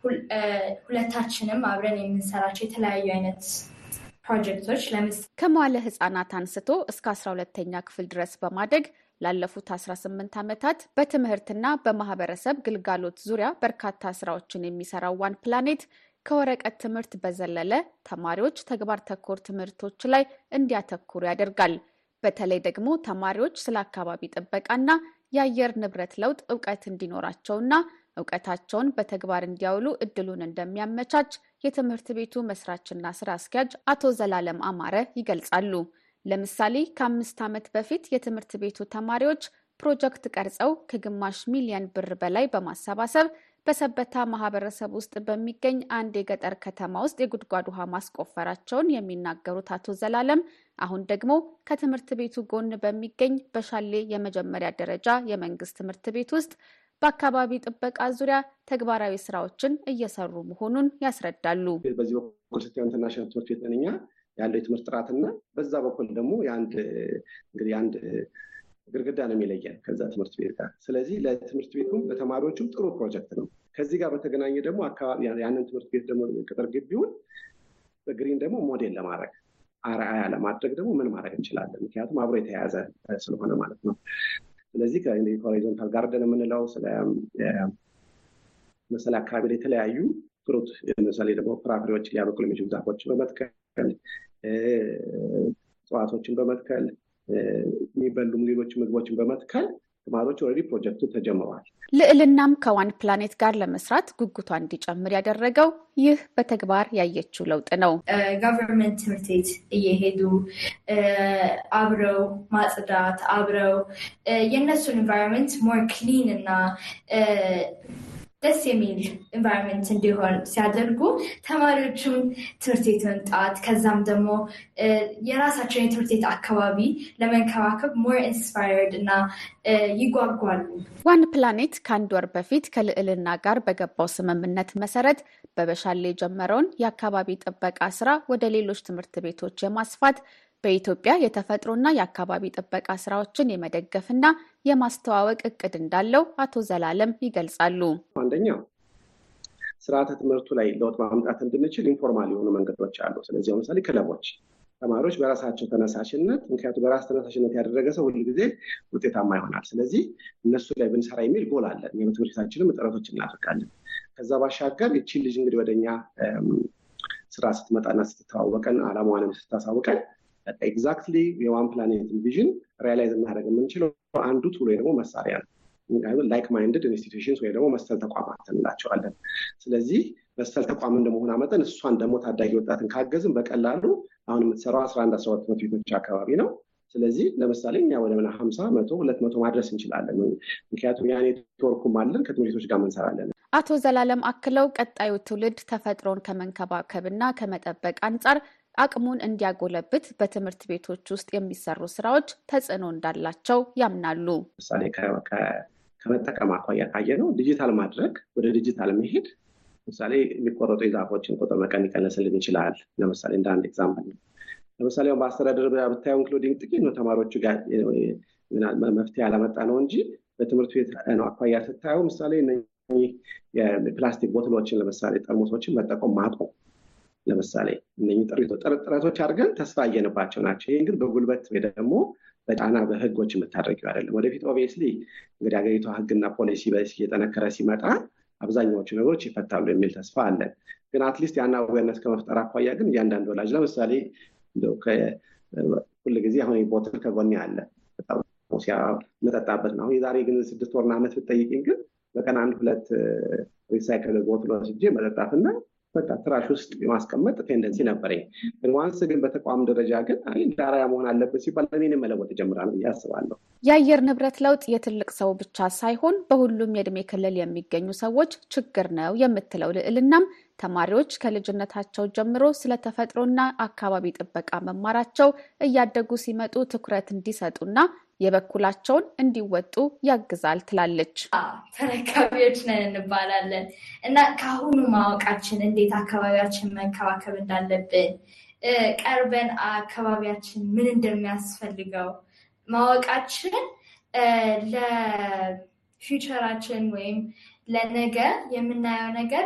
ሁለታችንም አብረን የምንሰራቸው የተለያዩ አይነት ፕሮጀክቶች
ከመዋለ ህጻናት አንስቶ እስከ 12ኛ ክፍል ድረስ በማደግ ላለፉት 18 ዓመታት በትምህርትና በማህበረሰብ ግልጋሎት ዙሪያ በርካታ ስራዎችን የሚሰራው ዋን ፕላኔት ከወረቀት ትምህርት በዘለለ ተማሪዎች ተግባር ተኮር ትምህርቶች ላይ እንዲያተኩሩ ያደርጋል። በተለይ ደግሞ ተማሪዎች ስለ አካባቢ ጥበቃና የአየር ንብረት ለውጥ እውቀት እንዲኖራቸውና እውቀታቸውን በተግባር እንዲያውሉ እድሉን እንደሚያመቻች የትምህርት ቤቱ መስራችና ስራ አስኪያጅ አቶ ዘላለም አማረ ይገልጻሉ። ለምሳሌ ከ5 ዓመት በፊት የትምህርት ቤቱ ተማሪዎች ፕሮጀክት ቀርጸው ከ1 ሚሊዮን ብር በላይ በማሰባሰብ በሰበታ ማህበረሰብ ውስጥ በሚገኝ አንድ የገጠር ከተማ ውስጥ የጉድጓድ ውሃ ማስቆፈራቸውን የሚናገሩት አቶ ዘላለም አሁን ደግሞ ከትምህርት ቤቱ ጎን በሚገኝ በሻሌ የመጀመሪያ ደረጃ የመንግስት ትምህርት ቤት ውስጥ በአካባቢ ጥበቃ ዙሪያ ተግባራዊ ስራዎችን እየሰሩ መሆኑን ያስረዳሉ።
በዚህ በኩል ስታዩ ኢንተርናሽናል ትምህርት ቤት ነኝ ያለው የትምህርት ጥራትና በዛ በኩል ደግሞ የአንድ ግድግዳ ነው የሚለየን ከዛ ትምህርት ቤት ጋር። ስለዚህ ለትምህርት ቤቱም ለተማሪዎችም ጥሩ ፕሮጀክት ነው። ከዚህ ጋር በተገናኘ ደግሞ አካባቢ ያንን ትምህርት ቤት ደግሞ ቅጥር ግቢውን በግሪን ደግሞ ሞዴል ለማድረግ አርአያ ለማድረግ ደግሞ ምን ማድረግ እንችላለን? ምክንያቱም አብሮ የተያያዘ ስለሆነ ማለት ነው። ስለዚህ ሆሪዞንታል ጋርደን የምንለው መሰለ አካባቢ ላይ የተለያዩ ፍሩት ለምሳሌ ደግሞ ፍራፍሬዎች ሊያበቅሉ የሚችሉ ዛፎችን በመትከል እጽዋቶችን በመትከል የሚበሉም ሌሎች ምግቦችን በመትከል ተማሪዎች ኦልሬዲ ፕሮጀክቱ ተጀምረዋል።
ልዕልናም ከዋን ፕላኔት ጋር ለመስራት ጉጉቷ እንዲጨምር ያደረገው ይህ በተግባር ያየችው ለውጥ ነው።
ጋቨርንመንት ትምህርት ቤት እየሄዱ አብረው ማጽዳት፣ አብረው የእነሱን ኢንቫይሮንመንት ሞር ክሊን እና ደስ የሚል ኢንቫይሮንመንት እንዲሆን ሲያደርጉ ተማሪዎቹም ትምህርት ቤት መምጣት ከዛም ደግሞ የራሳቸውን የትምህርት ቤት አካባቢ ለመንከባከብ ሞር ኢንስፓየርድ እና ይጓጓሉ።
ዋን ፕላኔት ከአንድ ወር በፊት ከልዕልና ጋር በገባው ስምምነት መሰረት በበሻሌ የጀመረውን የአካባቢ ጥበቃ ስራ ወደ ሌሎች ትምህርት ቤቶች የማስፋት በኢትዮጵያ የተፈጥሮና የአካባቢ ጥበቃ ስራዎችን የመደገፍና የማስተዋወቅ እቅድ እንዳለው አቶ ዘላለም ይገልጻሉ።
አንደኛው ስርዓተ ትምህርቱ ላይ ለውጥ ማምጣት እንድንችል ኢንፎርማል የሆኑ መንገዶች አሉ። ስለዚህ ለምሳሌ ክለቦች ተማሪዎች በራሳቸው ተነሳሽነት፣ ምክንያቱም በራስ ተነሳሽነት ያደረገ ሰው ሁሉ ጊዜ ውጤታማ ይሆናል። ስለዚህ እነሱ ላይ ብንሰራ የሚል ጎል አለን። የትምህርት ቤታችንም ጥረቶች እናደርጋለን። ከዛ ባሻገር ይቺ ልጅ እንግዲህ ወደኛ ስራ ስትመጣና ስትተዋወቀን አላማዋንም ስታሳውቀን ኤግዛክትሊ የዋን ፕላኔት ቪዥን ሪያላይዝ እናደርግ የምንችለው አንዱ ቱል ወይ ደግሞ መሳሪያ ነው። ላይክ ማይንድድ ኢንስቲትዩሽንስ ወይ ደግሞ መሰል ተቋማት እንላቸዋለን። ስለዚህ መሰል ተቋም እንደመሆን መጠን እሷን ደግሞ ታዳጊ ወጣትን ካገዝም በቀላሉ አሁን የምትሰራው 11-12 ትምህርት ቤቶች አካባቢ ነው። ስለዚህ ለምሳሌ እኛ ወደ 50፣ 100፣ 200 ማድረስ እንችላለን። ምክንያቱም ያ ኔትወርኩም አለን፣ ከትምህርት ቤቶች ጋር እንሰራለን።
አቶ ዘላለም አክለው ቀጣዩ ትውልድ ተፈጥሮን ከመንከባከብና ከመጠበቅ አንጻር አቅሙን እንዲያጎለብት በትምህርት ቤቶች ውስጥ የሚሰሩ ስራዎች ተጽዕኖ እንዳላቸው ያምናሉ።
ለምሳሌ ከመጠቀም አኳያ ካየ ነው ዲጂታል ማድረግ፣ ወደ ዲጂታል መሄድ ለምሳሌ የሚቆረጡ የዛፎችን ቁጥር መጠን ሊቀንስልን ይችላል። ለምሳሌ እንደ አንድ ኤግዛምፕል ነው። ለምሳሌ በአስተዳደር ብታየው ኢንክሉዲንግ ጥቂት ነው ተማሪዎቹ ጋር መፍትሄ ያለመጣ ነው እንጂ በትምህርት ቤት ነው አኳያ ስታየው ምሳሌ የፕላስቲክ ቦትሎችን ለምሳሌ ጠርሙሶችን መጠቀም ማቆም ለምሳሌ እነኚህ ጥረቶች አድርገን ተስፋ እየንባቸው ናቸው። ይህ ግን በጉልበት ወይ ደግሞ በጫና በህጎች የምታደርጊው አይደለም። ወደፊት ኦብቪየስሊ እንግዲህ ሀገሪቷ ህግና ፖሊሲ እየጠነከረ ሲመጣ አብዛኛዎቹ ነገሮች ይፈታሉ የሚል ተስፋ አለን። ግን አትሊስት ያን አዌርነስ ከመፍጠር አኳያ ግን እያንዳንዱ ወላጅ ለምሳሌ ሁልጊዜ አሁን ቦትል ከጎኔ አለ በጣም መጠጣበት ነው። የዛሬ ግን 6 ወርና ዓመት ብትጠይቂኝ ግን በቀን 1-2 ሪሳይክል ቦትል ወስጄ መጠጣትና በቃ ትራሽ ውስጥ የማስቀመጥ ቴንደንሲ ነበረኝ። ግን ዋንስ ግን በተቋም ደረጃ ግን ዳራያ መሆን አለበት ሲባል እኔንም መለወጥ ጀምራለሁ ብዬ አስባለሁ።
የአየር ንብረት ለውጥ የትልቅ ሰው ብቻ ሳይሆን በሁሉም የእድሜ ክልል የሚገኙ ሰዎች ችግር ነው የምትለው ልዕልናም ተማሪዎች ከልጅነታቸው ጀምሮ ስለተፈጥሮና አካባቢ ጥበቃ መማራቸው እያደጉ ሲመጡ ትኩረት እንዲሰጡና የበኩላቸውን እንዲወጡ ያግዛል ትላለች።
ተረካቢዎች ነን እንባላለን እና ከአሁኑ ማወቃችን እንዴት አካባቢያችን መንከባከብ እንዳለብን ቀርበን አካባቢያችን ምን እንደሚያስፈልገው ማወቃችን ለፊውቸራችን ወይም ለነገ የምናየው ነገር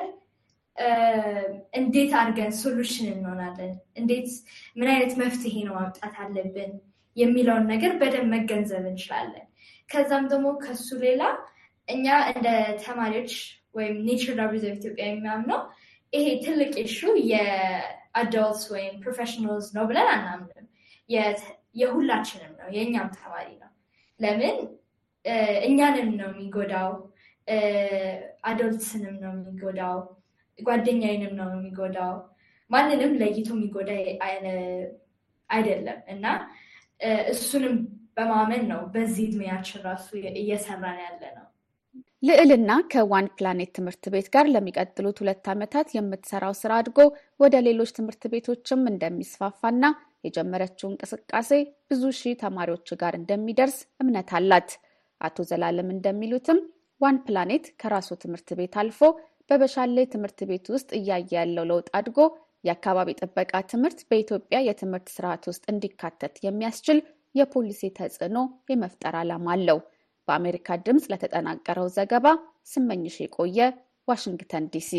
እንዴት አድርገን ሶሉሽን እንሆናለን፣ እንዴት ምን አይነት መፍትሄ ነው ማምጣት አለብን የሚለውን ነገር በደንብ መገንዘብ እንችላለን። ከዛም ደግሞ ከሱ ሌላ እኛ እንደ ተማሪዎች ወይም ኔቸር ላብስ ኦፍ ኢትዮጵያ የሚያምነው ይሄ ትልቅ ኢሹ የአዳልትስ ወይም ፕሮፌሽናልስ ነው ብለን አናምንም። የሁላችንም ነው፣ የእኛም ተማሪ ነው። ለምን እኛንም ነው የሚጎዳው፣ አዳልትስንም ነው የሚጎዳው፣ ጓደኛዬንም ነው የሚጎዳው። ማንንም ለይቶ የሚጎዳ አይደለም እና እሱንም በማመን ነው በዚህ እድሜያችን ራሱ እየሰራን ያለ ነው።
ልዕልና ከዋን ፕላኔት ትምህርት ቤት ጋር ለሚቀጥሉት 2 ዓመታት የምትሰራው ስራ አድጎ ወደ ሌሎች ትምህርት ቤቶችም እንደሚስፋፋና የጀመረችው እንቅስቃሴ ብዙ ሺህ ተማሪዎች ጋር እንደሚደርስ እምነት አላት። አቶ ዘላለም እንደሚሉትም ዋን ፕላኔት ከራሱ ትምህርት ቤት አልፎ በበሻሌ ትምህርት ቤት ውስጥ እያየ ያለው ለውጥ አድጎ የአካባቢ ጥበቃ ትምህርት በኢትዮጵያ የትምህርት ስርዓት ውስጥ እንዲካተት የሚያስችል የፖሊሲ ተጽዕኖ የመፍጠር ዓላማ አለው። በአሜሪካ ድምፅ ለተጠናቀረው ዘገባ ስመኝሽ የቆየ ዋሽንግተን ዲሲ።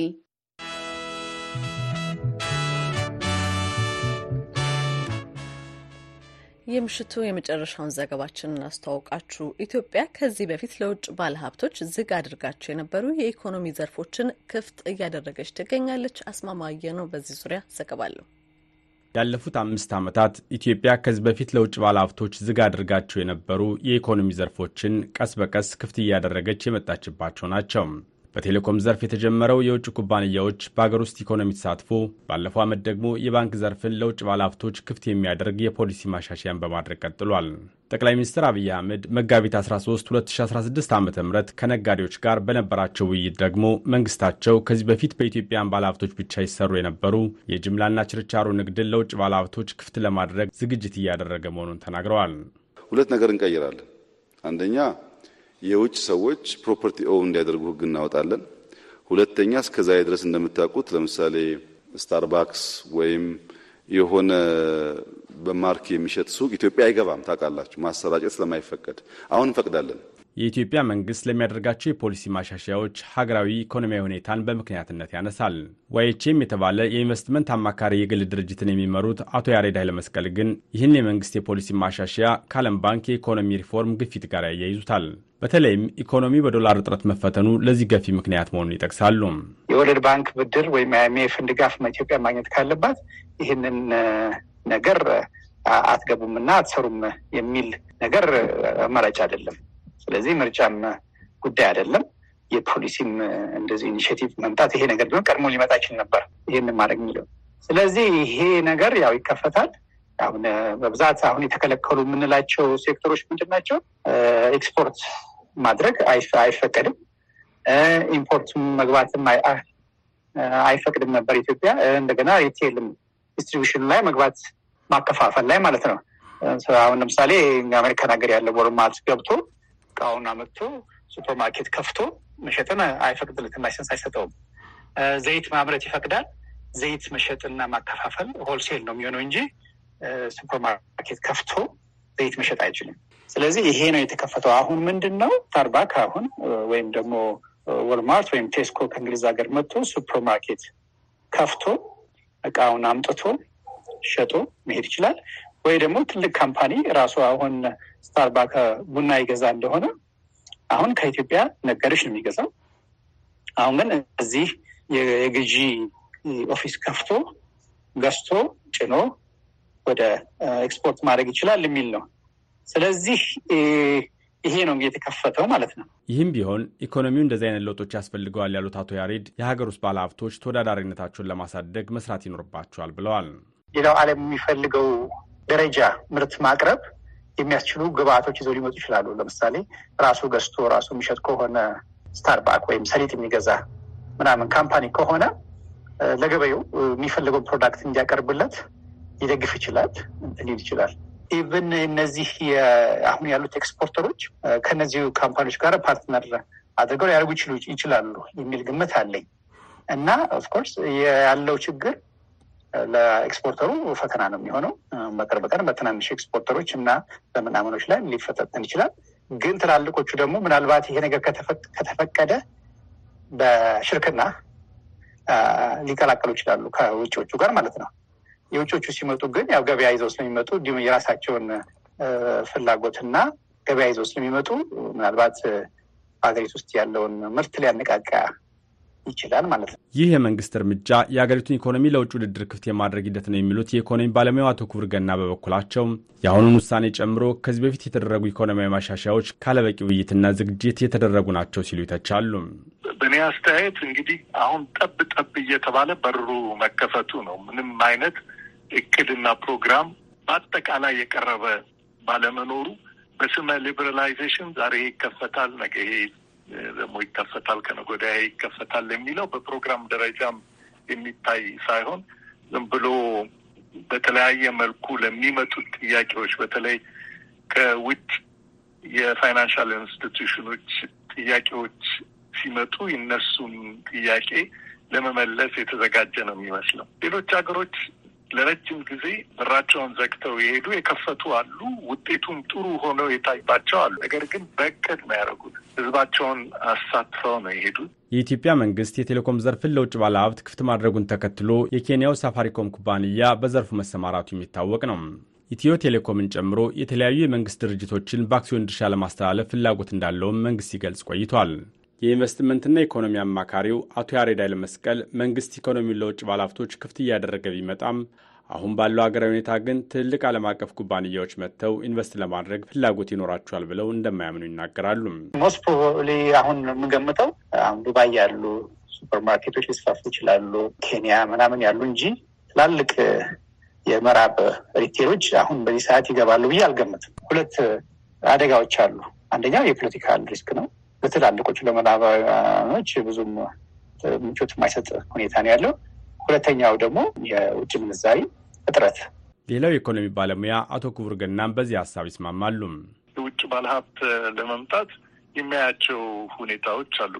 የምሽቱ የመጨረሻውን ዘገባችን እናስተዋውቃችሁ። ኢትዮጵያ ከዚህ በፊት ለውጭ ባለሀብቶች ዝግ አድርጋቸው የነበሩ የኢኮኖሚ ዘርፎችን ክፍት እያደረገች ትገኛለች። አስማማየ ነው በዚህ ዙሪያ ዘገባለሁ።
ያለፉት 5 ዓመታት ኢትዮጵያ ከዚህ በፊት ለውጭ ባለሀብቶች ዝግ አድርጋቸው የነበሩ የኢኮኖሚ ዘርፎችን ቀስ በቀስ ክፍት እያደረገች የመጣችባቸው ናቸው። በቴሌኮም ዘርፍ የተጀመረው የውጭ ኩባንያዎች በአገር ውስጥ ኢኮኖሚ ተሳትፎ ባለፈው ዓመት ደግሞ የባንክ ዘርፍን ለውጭ ባለሀብቶች ክፍት የሚያደርግ የፖሊሲ ማሻሻያን በማድረግ ቀጥሏል። ጠቅላይ ሚኒስትር አብይ አህመድ መጋቢት 13 2016 ዓ.ም ከነጋዴዎች ጋር በነበራቸው ውይይት ደግሞ መንግስታቸው ከዚህ በፊት በኢትዮጵያን ባለሀብቶች ብቻ ይሰሩ የነበሩ የጅምላና ችርቻሮ ንግድን ለውጭ ባለሀብቶች ክፍት ለማድረግ ዝግጅት እያደረገ መሆኑን ተናግረዋል።
2 ነገር እንቀይራለን። አንደኛ የውጭ ሰዎች ፕሮፐርቲ ኦውን እንዲያደርጉ ህግ እናወጣለን። ሁለተኛ እስከዛሬ ድረስ እንደምታውቁት ለምሳሌ ስታርባክስ ወይም የሆነ በማርክ የሚሸጥ ሱቅ ኢትዮጵያ አይገባም። ታውቃላችሁ፣ ማሰራጨት ስለማይፈቀድ አሁን እንፈቅዳለን።
የኢትዮጵያ መንግስት ለሚያደርጋቸው የፖሊሲ ማሻሻያዎች ሀገራዊ ኢኮኖሚያዊ ሁኔታን በምክንያትነት ያነሳል። ዋይቼም የተባለ የኢንቨስትመንት አማካሪ የግል ድርጅትን የሚመሩት አቶ ያሬድ ኃይለመስቀል ግን ይህን የመንግስት የፖሊሲ ማሻሻያ ከዓለም ባንክ የኢኮኖሚ ሪፎርም ግፊት ጋር ያያይዙታል። በተለይም ኢኮኖሚ በዶላር እጥረት መፈተኑ ለዚህ ገፊ ምክንያት መሆኑን ይጠቅሳሉ።
የወርልድ ባንክ ብድር ወይም አይኤምኤፍን ድጋፍ ኢትዮጵያ ማግኘት ካለባት ይህንን ነገር አትገቡምና አትሰሩም የሚል ነገር አማራጭ አይደለም። ስለዚህ ምርጫም ጉዳይ አይደለም። የፖሊሲም እንደዚህ ኢኒሼቲቭ መምጣት ይሄ ነገር ቢሆን ቀድሞ ሊመጣ ይችል ነበር ይሄንን ማድረግ የሚለው። ስለዚህ ይሄ ነገር ያው ይከፈታል። አሁን በብዛት አሁን የተከለከሉ የምንላቸው ሴክተሮች ምንድን ናቸው? ኤክስፖርት ማድረግ አይፈቀድም። ኢምፖርት መግባትም አይፈቅድም ነበር ኢትዮጵያ። እንደገና ሪቴልም ዲስትሪቢዩሽን ላይ መግባት ማከፋፈል ላይ ማለት ነው። አሁን ለምሳሌ አሜሪካን ሀገር ያለ ወልማርት ገብቶ እቃውን አመጥቶ ሱፐርማርኬት ከፍቶ መሸጥን አይፈቅድለትም፣ ላይሰንስ አይሰጠውም። ዘይት ማምረት ይፈቅዳል። ዘይት መሸጥና ማከፋፈል ሆልሴል ነው የሚሆነው እንጂ ሱፐርማርኬት ከፍቶ ዘይት መሸጥ አይችልም። ስለዚህ ይሄ ነው የተከፈተው። አሁን ምንድን ነው ስታርባክ አሁን ወይም ደግሞ ወልማርት ወይም ቴስኮ ከእንግሊዝ ሀገር መጥቶ ሱፐርማርኬት ከፍቶ እቃውን አምጥቶ ሸጦ መሄድ ይችላል። ወይ ደግሞ ትልቅ ካምፓኒ ራሱ አሁን ስታርባክ ቡና ይገዛ እንደሆነ አሁን ከኢትዮጵያ ነጋዴዎች ነው የሚገዛው። አሁን ግን እዚህ የግዢ ኦፊስ ከፍቶ ገዝቶ ጭኖ ወደ ኤክስፖርት ማድረግ ይችላል የሚል ነው። ስለዚህ ይሄ ነው የተከፈተው ማለት ነው።
ይህም ቢሆን ኢኮኖሚው እንደዚህ አይነት ለውጦች ያስፈልገዋል ያሉት አቶ ያሬድ የሀገር ውስጥ ባለሀብቶች ተወዳዳሪነታቸውን ለማሳደግ መስራት ይኖርባቸዋል ብለዋል።
ሌላው ዓለም የሚፈልገው ደረጃ ምርት ማቅረብ የሚያስችሉ ግብአቶች ይዘው ሊመጡ ይችላሉ። ለምሳሌ ራሱ ገዝቶ ራሱ የሚሸጥ ከሆነ ስታርባክ ወይም ሰሊጥ የሚገዛ ምናምን ካምፓኒ ከሆነ ለገበያው የሚፈልገው ፕሮዳክት እንዲያቀርብለት ሊደግፍ ይችላል፣ ሊል ይችላል። ኢቭን እነዚህ አሁን ያሉት ኤክስፖርተሮች ከነዚህ ካምፓኒዎች ጋር ፓርትነር አድርገው ሊያደርጉ ይችላሉ የሚል ግምት አለኝ እና ኦፍኮርስ ያለው ችግር ለኤክስፖርተሩ ፈተና ነው የሚሆነው። በቅርብ ቀን በትናንሽ ኤክስፖርተሮች እና በምናምኖች ላይ ሊፈተን ይችላል። ግን ትላልቆቹ ደግሞ ምናልባት ይሄ ነገር ከተፈቀደ በሽርክና ሊቀላቀሉ ይችላሉ ከውጭዎቹ ጋር ማለት ነው። የውጭዎቹ ሲመጡ ግን ያው ገበያ ይዘው ስለሚመጡ እንዲሁም የራሳቸውን ፍላጎትና ገበያ ይዘው ስለሚመጡ ምናልባት በሀገሪቱ ውስጥ ያለውን ምርት ሊያነቃቃ ይችላል ማለት ነው።
ይህ የመንግስት እርምጃ የሀገሪቱን ኢኮኖሚ ለውጭ ውድድር ክፍት የማድረግ ሂደት ነው የሚሉት የኢኮኖሚ ባለሙያው አቶ ክቡር ገና በበኩላቸው የአሁኑን ውሳኔ ጨምሮ ከዚህ በፊት የተደረጉ ኢኮኖሚያዊ ማሻሻያዎች ካለበቂ ውይይትና ዝግጅት የተደረጉ ናቸው ሲሉ ይተቻሉ።
በእኔ አስተያየት እንግዲህ አሁን ጠብ እየተባለ በሩ መከፈቱ ነው። ምንም አይነት እቅድና ፕሮግራም በአጠቃላይ የቀረበ ባለመኖሩ በስመ ሊበራላይዜሽን ዛሬ ይከፈታል፣ ነገ ደግሞ ይከፈታል፣ ከነገ ወዲያ ይከፈታል የሚለው በፕሮግራም ደረጃም የሚታይ ሳይሆን ዝም ብሎ በተለያየ መልኩ ለሚመጡት ጥያቄዎች በተለይ ከውጭ የፋይናንሻል ኢንስቲትዩሽኖች ጥያቄዎች ሲመጡ የነሱን ጥያቄ ለመመለስ የተዘጋጀ ነው የሚመስለው። ሌሎች ሀገሮች ለረጅም ጊዜ በራቸውን ዘግተው የሄዱ የከፈቱ አሉ። ውጤቱም ጥሩ ሆነው የታይባቸው አሉ። ነገር ግን በእቅድ ነው ያደረጉት። ህዝባቸውን አሳትፈው ነው የሄዱት።
የኢትዮጵያ መንግስት የቴሌኮም ዘርፍን ለውጭ ባለሀብት ክፍት ማድረጉን ተከትሎ የኬንያው ሳፋሪኮም ኩባንያ በዘርፉ መሰማራቱ የሚታወቅ ነው። ኢትዮ ቴሌኮምን ጨምሮ የተለያዩ የመንግስት ድርጅቶችን በአክሲዮን ድርሻ ለማስተላለፍ ፍላጎት እንዳለውም መንግስት ሲገልጽ ቆይቷል። የኢንቨስትመንትና ኢኮኖሚ አማካሪው አቶ ያሬድ ኃይለመስቀል መንግስት ኢኮኖሚውን ለውጭ ባለሀብቶች ክፍት እያደረገ ቢመጣም አሁን ባለው ሀገራዊ ሁኔታ ግን ትልቅ ዓለም አቀፍ ኩባንያዎች መጥተው ኢንቨስት ለማድረግ ፍላጎት ይኖራቸዋል ብለው እንደማያምኑ ይናገራሉ።
ሞስት ፕሮባብሊ አሁን የምንገምተው ዱባይ ያሉ ሱፐርማርኬቶች ሊስፋፉ ይችላሉ፣ ኬንያ ምናምን ያሉ እንጂ ትላልቅ የምዕራብ ሪቴሎች አሁን በዚህ ሰዓት ይገባሉ ብዬ አልገምትም። ሁለት አደጋዎች አሉ። አንደኛው የፖለቲካል ሪስክ ነው። በትላልቆቹ ለምዕራባውያኖች ብዙም ምቾት የማይሰጥ ሁኔታ ነው ያለው። ሁለተኛው ደግሞ የውጭ ምንዛሪ እጥረት።
ሌላው የኢኮኖሚ ባለሙያ አቶ ክቡር ገናም በዚህ ሀሳብ ይስማማሉ።
የውጭ ባለሀብት ለመምጣት የሚያያቸው ሁኔታዎች አሉ።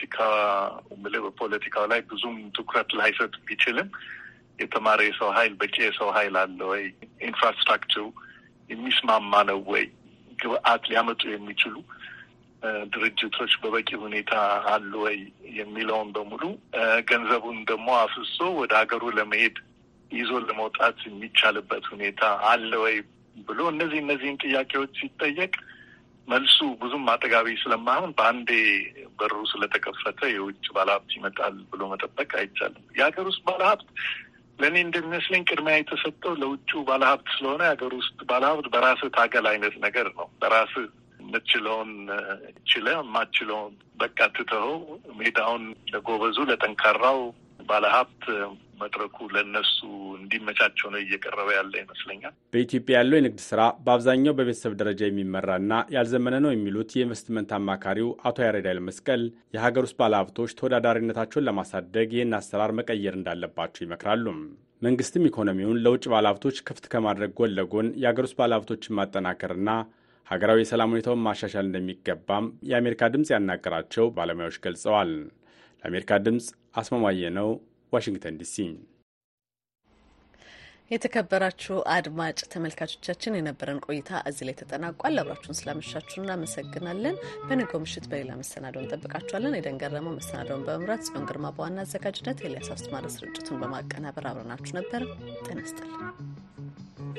በፖለቲካው ላይ ብዙም ትኩረት ላይሰጥ ቢችልም የተማረ የሰው ኃይል በቂ የሰው ኃይል አለ ወይ? ኢንፍራስትራክቸሩ የሚስማማ ነው ወይ? ግብአት ሊያመጡ የሚችሉ ድርጅቶች በበቂ ሁኔታ አሉ ወይ የሚለውን በሙሉ ገንዘቡን ደግሞ አፍሶ ወደ ሀገሩ ለመሄድ ይዞ ለመውጣት የሚቻልበት ሁኔታ አለ ወይ ብሎ እነዚህን ጥያቄዎች ሲጠየቅ መልሱ ብዙም አጠጋቢ ስለማይሆን በአንዴ በሩ ስለተከፈተ የውጭ ባለሀብት ይመጣል ብሎ መጠበቅ አይቻልም። የሀገር ውስጥ ባለሀብት ለእኔ እንደሚመስለኝ ቅድሚያ የተሰጠው ለውጭ ባለሀብት ስለሆነ የሀገር ውስጥ ባለሀብት በራስህ ታገል አይነት ነገር ነው። በራስህ የምትችለውን ችለህ የማትችለውን በቃ ትተኸው ሜዳውን ለጎበዙ ለጠንካራው ባለሀብት መድረኩ ለነሱ እንዲመቻቸው ነው እየቀረበ ያለ ይመስለኛል።
በኢትዮጵያ ያለው የንግድ ስራ በአብዛኛው በቤተሰብ ደረጃ የሚመራና ያልዘመነ ነው የሚሉት የኢንቨስትመንት አማካሪው አቶ ያሬድ ኃይለመስቀል የሀገር ውስጥ ባለሀብቶች ተወዳዳሪነታቸውን ለማሳደግ ይህን አሰራር መቀየር እንዳለባቸው ይመክራሉ። መንግስትም ኢኮኖሚውን ለውጭ ባለሀብቶች ክፍት ከማድረግ ጎን ለጎን የሀገር ውስጥ ባለሀብቶችን ማጠናከርና ሀገራዊ የሰላም ሁኔታውን ማሻሻል እንደሚገባም የአሜሪካ ድምፅ ያናገራቸው ባለሙያዎች ገልጸዋል። ለአሜሪካ ድምፅ አስማማየ ነው፣ ዋሽንግተን ዲሲ።
የተከበራችሁ አድማጭ ተመልካቾቻችን የነበረን ቆይታ እዚህ ላይ ተጠናቋል። አብራችሁን ስላመሻችሁ እናመሰግናለን። በነገው ምሽት በሌላ መሰናዶ እንጠብቃችኋለን። የደንገረመው መሰናዶውን በመምራት ጽዮን ግርማ፣ በዋና አዘጋጅነት ኤልያስ አስማረ ስርጭቱን በማቀናበር አብረናችሁ ነበር። ጤና ይስጥልኝ።